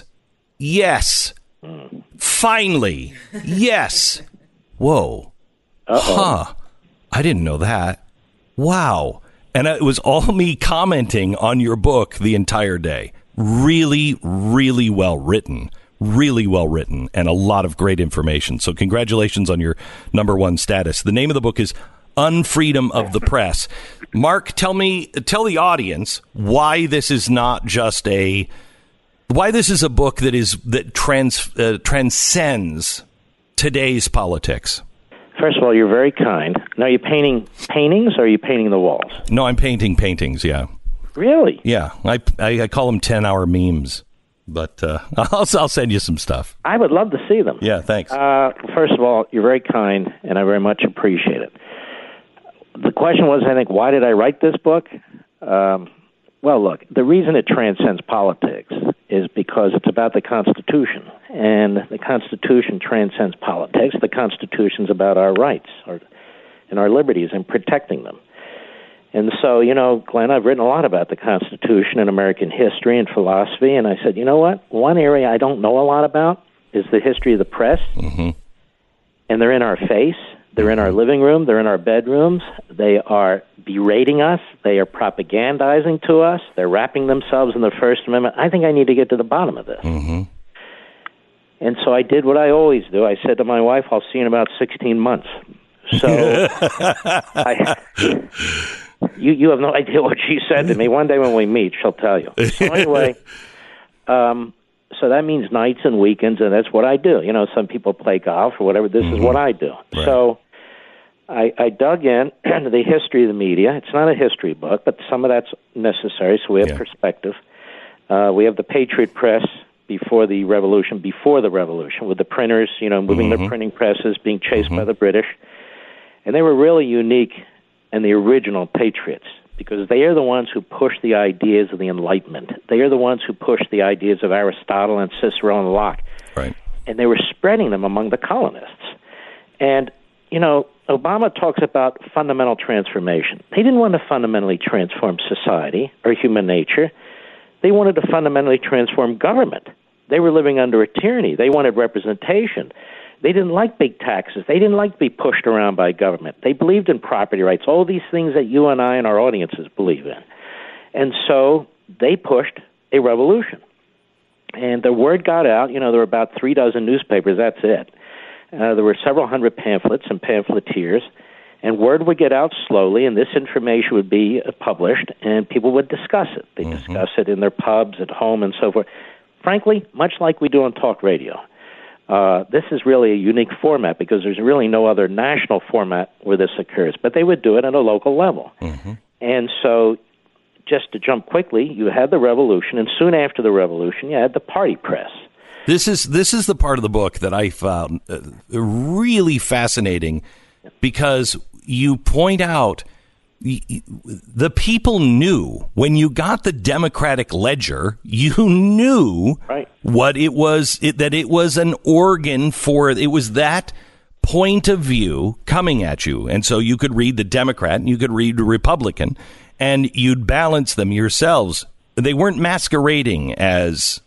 finally, yes. Whoa. Huh. I didn't know that. Wow. And it was all me commenting on your book the entire day. Really, really well written. Really well written, and a lot of great information. So congratulations on your -- status. The name of the book is Unfreedom of the Press. Mark, tell the audience why this is not just why this is a book that transcends today's politics. First of all, you're very kind. Now, are you painting paintings, or are you painting the walls? No, I'm painting paintings, yeah. Really? Yeah. I call them 10-hour memes, but I'll send you some stuff. I would love to see them. Yeah, thanks. First of all, you're very kind, and I very much appreciate it. The question was, I think, why did I write this book? Well, look, the reason it transcends politics is because it's about the Constitution, and the Constitution transcends politics. The Constitution's about our rights and our liberties and protecting them. And so, Glenn, I've written a lot about the Constitution and American history and philosophy, and I said, you know what? One area I don't know a lot about is the history of the press, and they're in our face. They're in our living room. They're in our bedrooms. They are berating us. They are propagandizing to us. They're wrapping themselves in the First Amendment. I think I need to get to the bottom of this. And so I did what I always do. I said to my wife, I'll see you in about 16 months. So you have no idea what she said to me. One day when we meet, she'll tell you. So anyway, so that means nights and weekends, and that's what I do. Some people play golf or whatever. This is what I do. Right. So I dug in to the history of the media. It's not a history book, but some of that's necessary, so we have perspective. We have the Patriot Press before the Revolution, with the printers, moving their printing presses, being chased by the British. And they were really unique and the original patriots, because they are the ones who pushed the ideas of the Enlightenment. They are the ones who pushed the ideas of Aristotle and Cicero and Locke. Right. And they were spreading them among the colonists. And, Obama talks about fundamental transformation. They didn't want to fundamentally transform society or human nature. They wanted to fundamentally transform government. They were living under a tyranny. They wanted representation. They didn't like big taxes. They didn't like to be pushed around by government. They believed in property rights, all these things that you and I and our audiences believe in. And so they pushed a revolution. And the word got out. There were about 3 dozen newspapers. That's it. There were several hundred pamphlets and pamphleteers. And word would get out slowly, and this information would be published, and people would discuss it. They'd discuss it in their pubs, at home, and so forth. Frankly, much like we do on talk radio. This is really a unique format because there's really no other national format where this occurs. But they would do it at a local level. And so, just to jump quickly, you had the revolution, and soon after the revolution, you had the party press. This is the part of the book that I found really fascinating, because you point out the people knew when you got the Democratic Ledger, you knew what it was, that it was an organ for, it was that point of view coming at you. And so you could read the Democrat and you could read the Republican, and you'd balance them yourselves. They weren't masquerading as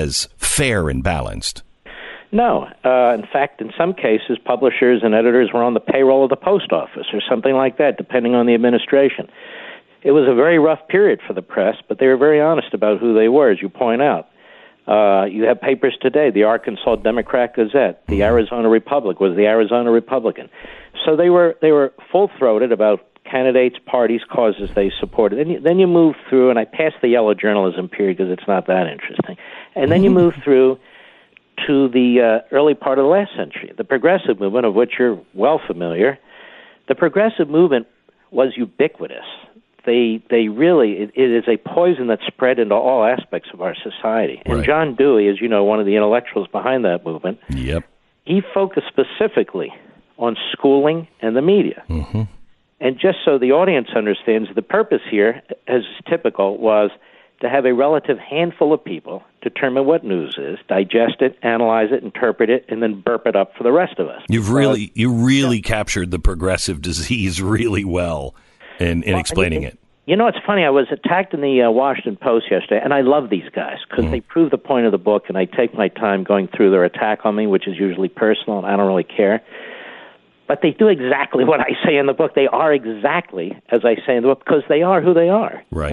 fair and balanced. No. In fact, in some cases, publishers and editors were on the payroll of the post office or something like that, depending on the administration. It was a very rough period for the press, but they were very honest about who they were, as you point out. You have papers today, the Arkansas Democrat Gazette, the Arizona Republic was the Arizona Republican. So they were full-throated about candidates, parties, causes they supported. Then you move through, and I passed the yellow journalism period because it's not that interesting. And then you move through to the early part of the last century, the progressive movement, of which you're well familiar. The progressive movement was ubiquitous. They really, it is a poison that spread into all aspects of our society. And John Dewey, as you know, one of the intellectuals behind that movement, he focused specifically on schooling and the media. And just so the audience understands, the purpose here, as typical, was to have a relative handful of people determine what news is, digest it, analyze it, interpret it, and then burp it up for the rest of us. You really captured the progressive disease really well in explaining it. You know, it's funny. I was attacked in the Washington Post yesterday, and I love these guys because they prove the point of the book, and I take my time going through their attack on me, which is usually personal, and I don't really care. But they do exactly what I say in the book. They are exactly as I say in the book because they are who they are. Right.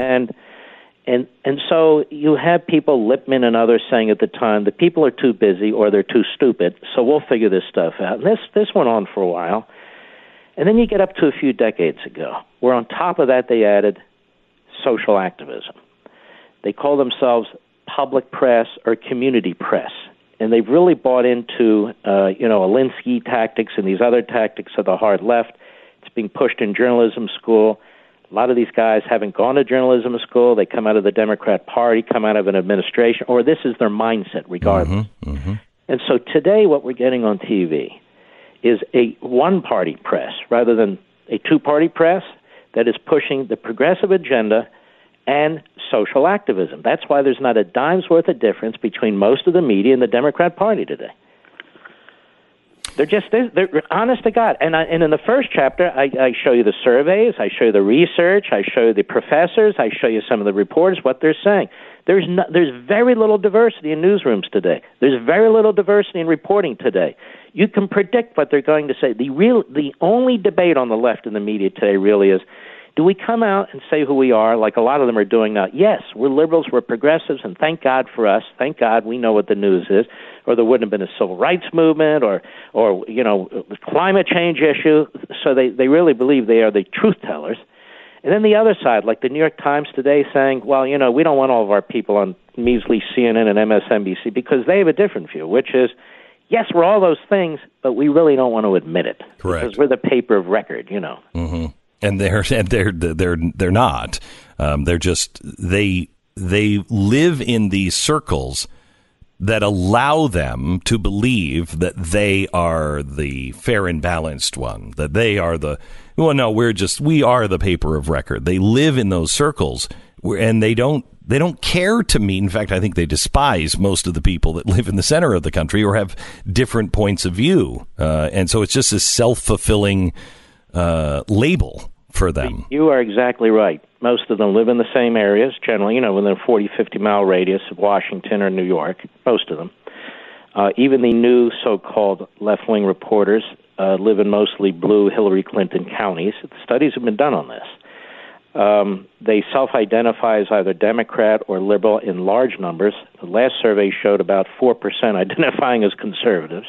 And so you have people, Lippman and others, saying at the time, the people are too busy or they're too stupid, so we'll figure this stuff out. And this went on for a while. And then you get up to a few decades ago, where on top of that they added social activism. They call themselves public press or community press. And they've really bought into, Alinsky tactics and these other tactics of the hard left. It's being pushed in journalism school. A lot of these guys haven't gone to journalism school. They come out of the Democrat Party, come out of an administration, or this is their mindset regardless. And so today what we're getting on TV is a one-party press rather than a two-party press that is pushing the progressive agenda and social activism. That's why there's not a dime's worth of difference between most of the media and the Democrat Party today. They're honest to God. And in the first chapter, I show you the surveys, I show you the research, I show you the professors, I show you some of the reporters, what they're saying. There's very little diversity in newsrooms today. There's very little diversity in reporting today. You can predict what they're going to say. The only debate on the left in the media today really is, do we come out and say who we are, like a lot of them are doing now? Yes, we're liberals, we're progressives, and thank God for us. Thank God we know what the news is, or there wouldn't have been a civil rights movement, or the climate change issue. So they really believe they are the truth tellers. And then the other side, like the New York Times today, saying, well, we don't want all of our people on measly CNN and MSNBC, because they have a different view, which is, yes, we're all those things, but we really don't want to admit it. Correct. Because we're the paper of record, Mm-hmm. And they're not. They're just they live in these circles that allow them to believe that they are the fair and balanced one, that they are we are the paper of record. They live in those circles, and they don't care to meet. In fact, I think they despise most of the people that live in the center of the country or have different points of view. And so it's just a self-fulfilling label for them. You are exactly right. Most of them live in the same areas, generally, within a 40, 50-mile radius of Washington or New York, most of them. Even the new so-called left-wing reporters live in mostly blue Hillary Clinton counties. Studies have been done on this. They self-identify as either Democrat or liberal in large numbers. The last survey showed about 4% identifying as conservatives.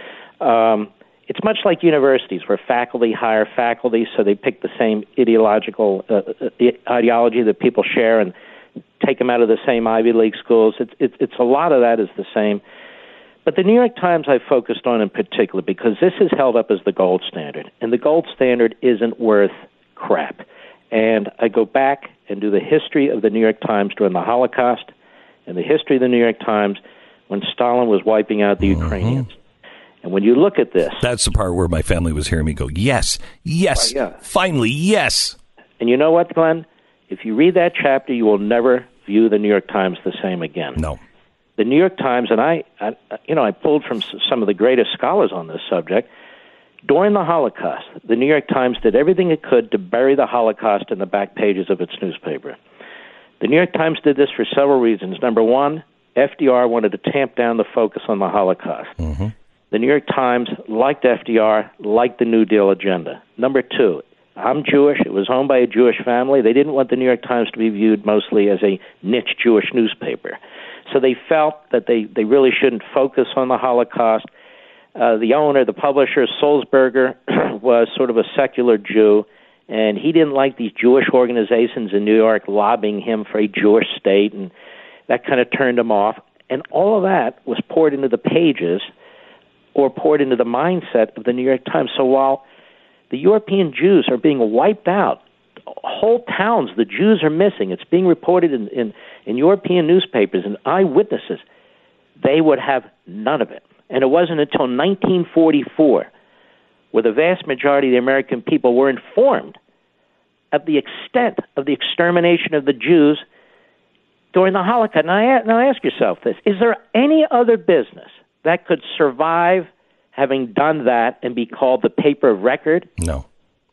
It's much like universities, where faculty hire faculty, so they pick the same ideology that people share and take them out of the same Ivy League schools. It's a lot of that is the same. But the New York Times I focused on in particular because this is held up as the gold standard, and the gold standard isn't worth crap. And I go back and do the history of the New York Times during the Holocaust and the history of the New York Times when Stalin was wiping out the Ukrainians. And when you look at this... That's the part where my family was hearing me go, yes, finally, yes. And you know what, Glenn? If you read that chapter, you will never view the New York Times the same again. No. The New York Times, and I pulled from some of the greatest scholars on this subject, during the Holocaust, the New York Times did everything it could to bury the Holocaust in the back pages of its newspaper. The New York Times did this for several reasons. Number one, FDR wanted to tamp down the focus on the Holocaust. Mm-hmm. The New York Times liked FDR, liked the New Deal agenda. Number two, I'm Jewish. It was owned by a Jewish family. They didn't want the New York Times to be viewed mostly as a niche Jewish newspaper. So they felt that they really shouldn't focus on the Holocaust. The owner, the publisher, Sulzberger, was sort of a secular Jew, and he didn't like these Jewish organizations in New York lobbying him for a Jewish state, and that kind of turned him off. And all of that was poured into the pages or poured into the mindset of the New York Times. So while the European Jews are being wiped out, whole towns, the Jews are missing, it's being reported in European newspapers and eyewitnesses, they would have none of it. And it wasn't until 1944 where the vast majority of the American people were informed of the extent of the extermination of the Jews during the Holocaust. Now ask yourself this. Is there any other business that could survive having done that and be called the paper of record? No.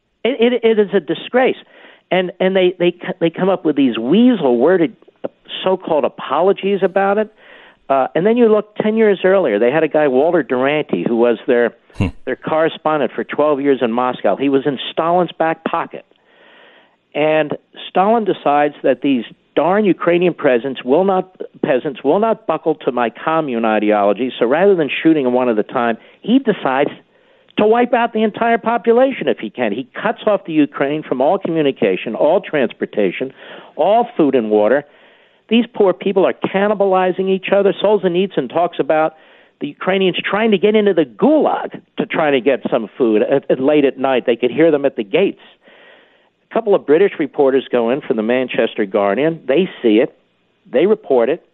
It is a disgrace. And they come up with these weasel-worded so-called apologies about it. And then you look 10 years earlier, they had a guy, Walter Duranty, who was their correspondent for 12 years in Moscow. He was in Stalin's back pocket. And Stalin decides that these darn Ukrainian peasants will not buckle to my commune ideology. So rather than shooting them one at a time, he decides to wipe out the entire population if he can. He cuts off the Ukraine from all communication, all transportation, all food and water. These poor people are cannibalizing each other. Solzhenitsyn talks about the Ukrainians trying to get into the gulag to try to get some food late at night. They could hear them at the gates. A couple of British reporters go in from the Manchester Guardian. They see it. They report it.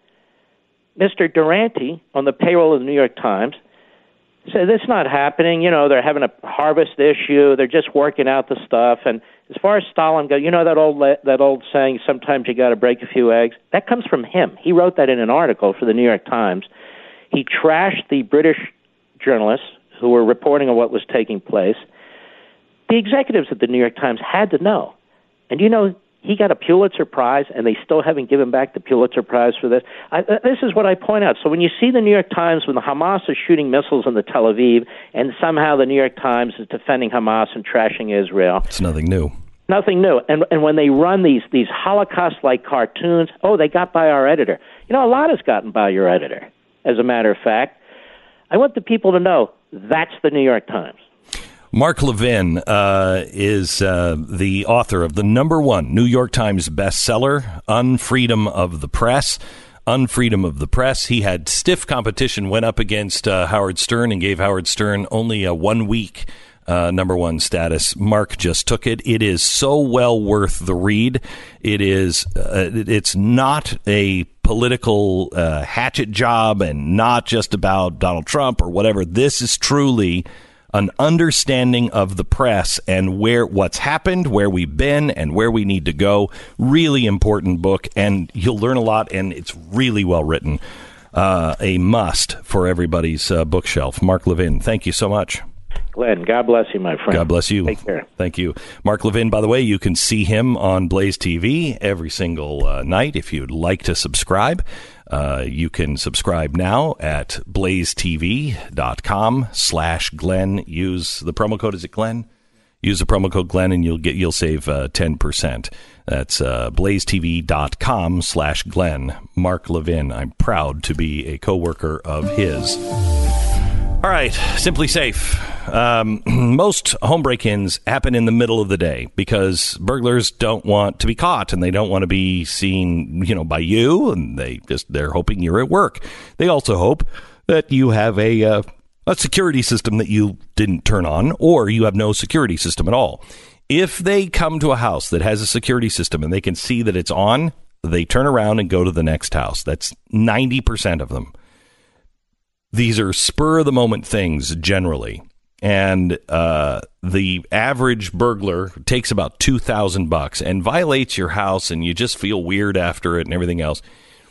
Mr. Duranty, on the payroll of the New York Times, said, "This is not happening. You know, they're having a harvest issue. They're just working out the stuff." And As far as Stalin goes, you know that old saying, sometimes you got to break a few eggs? That comes from him. He wrote that in an article for the New York Times. He trashed the British journalists who were reporting on what was taking place. The executives at the New York Times had to know. And he got a Pulitzer Prize, and they still haven't given back the Pulitzer Prize for this. This is what I point out. So when you see the New York Times, when the Hamas is shooting missiles into Tel Aviv, and somehow the New York Times is defending Hamas and trashing Israel. It's nothing new. Nothing new. And when they run these Holocaust-like cartoons, they got by our editor. A lot has gotten by your editor, as a matter of fact. I want the people to know that's the New York Times. Mark Levin is the author of the #1 New York Times bestseller, Unfreedom of the Press. Unfreedom of the Press. He had stiff competition, went up against Howard Stern and gave Howard Stern only a 1 week #1 status. Mark just took it. It is so well worth the read. It is. It's not a political hatchet job and not just about Donald Trump or whatever. This is truly an understanding of the press and what's happened, where we've been, and where we need to go. Really important book, and you'll learn a lot, and it's really well written. A must for everybody's bookshelf. Mark Levin, thank you so much. Glenn, God bless you, my friend. God bless you. Take care. Thank you. Mark Levin, by the way, you can see him on Blaze TV every single night if you'd like to subscribe. You can subscribe now at blazetv.com/Glenn. Use the promo code, is it Glenn? Use the promo code Glenn and you'll save 10%. That's blazetv.com/Glenn. Mark Levin. I'm proud to be a coworker of his. All right, Simply Safe. Most home break-ins happen in the middle of the day because burglars don't want to be caught and they don't want to be seen, by you, and they're hoping you're at work. They also hope that you have a security system that you didn't turn on, or you have no security system at all. If they come to a house that has a security system and they can see that it's on, they turn around and go to the next house. That's 90% of them. These are spur-of-the-moment things generally, and the average burglar takes about $2,000 and violates your house, and you just feel weird after it and everything else.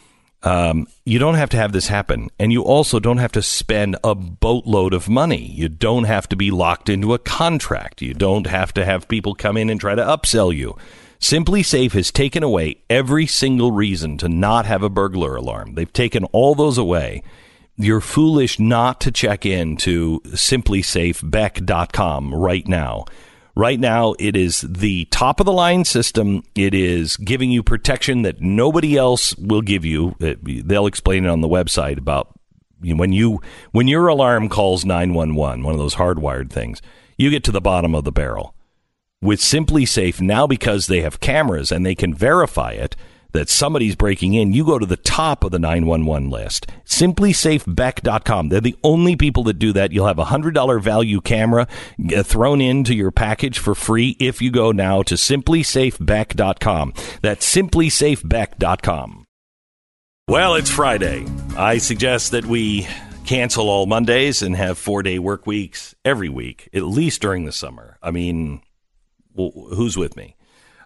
You don't have to have this happen, and you also don't have to spend a boatload of money. You don't have to be locked into a contract. You don't have to have people come in and try to upsell you. Simply Safe has taken away every single reason to not have a burglar alarm. They've taken all those away. You're foolish not to check in to simplysafebeck.com right now. Right now, it is the top-of-the-line system. It is giving you protection that nobody else will give you. They'll explain it on the website about when your alarm calls 911, one of those hardwired things, you get to the bottom of the barrel. With Simply Safe, now because they have cameras and they can verify it, that somebody's breaking in, you go to the top of the 911 list. SimplySafeBeck.com. They're the only people that do that. You'll have a $100 value camera thrown into your package for free if you go now to SimplySafeBeck.com. That's SimplySafeBeck.com. Well, it's Friday. I suggest that we cancel all Mondays and have 4-day work weeks every week, at least during the summer. I mean, who's with me?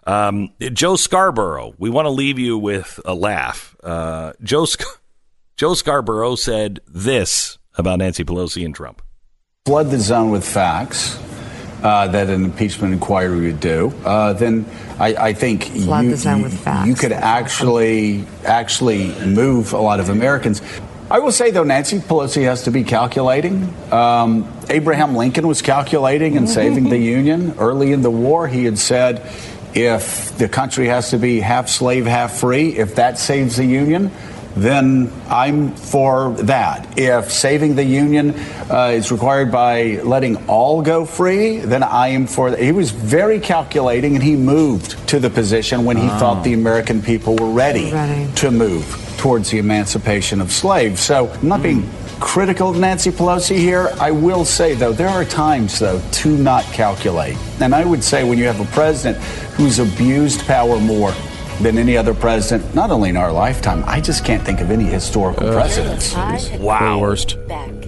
Joe Scarborough, we want to leave you with a laugh. Joe Scarborough said this about Nancy Pelosi and Trump. Flood the zone with facts that an impeachment inquiry would do. Then I think you could actually move a lot of Americans. I will say, though, Nancy Pelosi has to be calculating. Abraham Lincoln was calculating and saving the Union. Early in the war, he had said, if the country has to be half slave, half free, if that saves the Union, then I'm for that. If saving the Union is required by letting all go free, then I am for that. He was very calculating, and he moved to the position when he thought the American people were ready to move towards the emancipation of slaves. So I'm not being critical of Nancy Pelosi here. I will say, though, there are times, though, to not calculate. And I would say when you have a president who's abused power more than any other president, not only in our lifetime, I just can't think of any historical precedents. Wow. Worst. Back.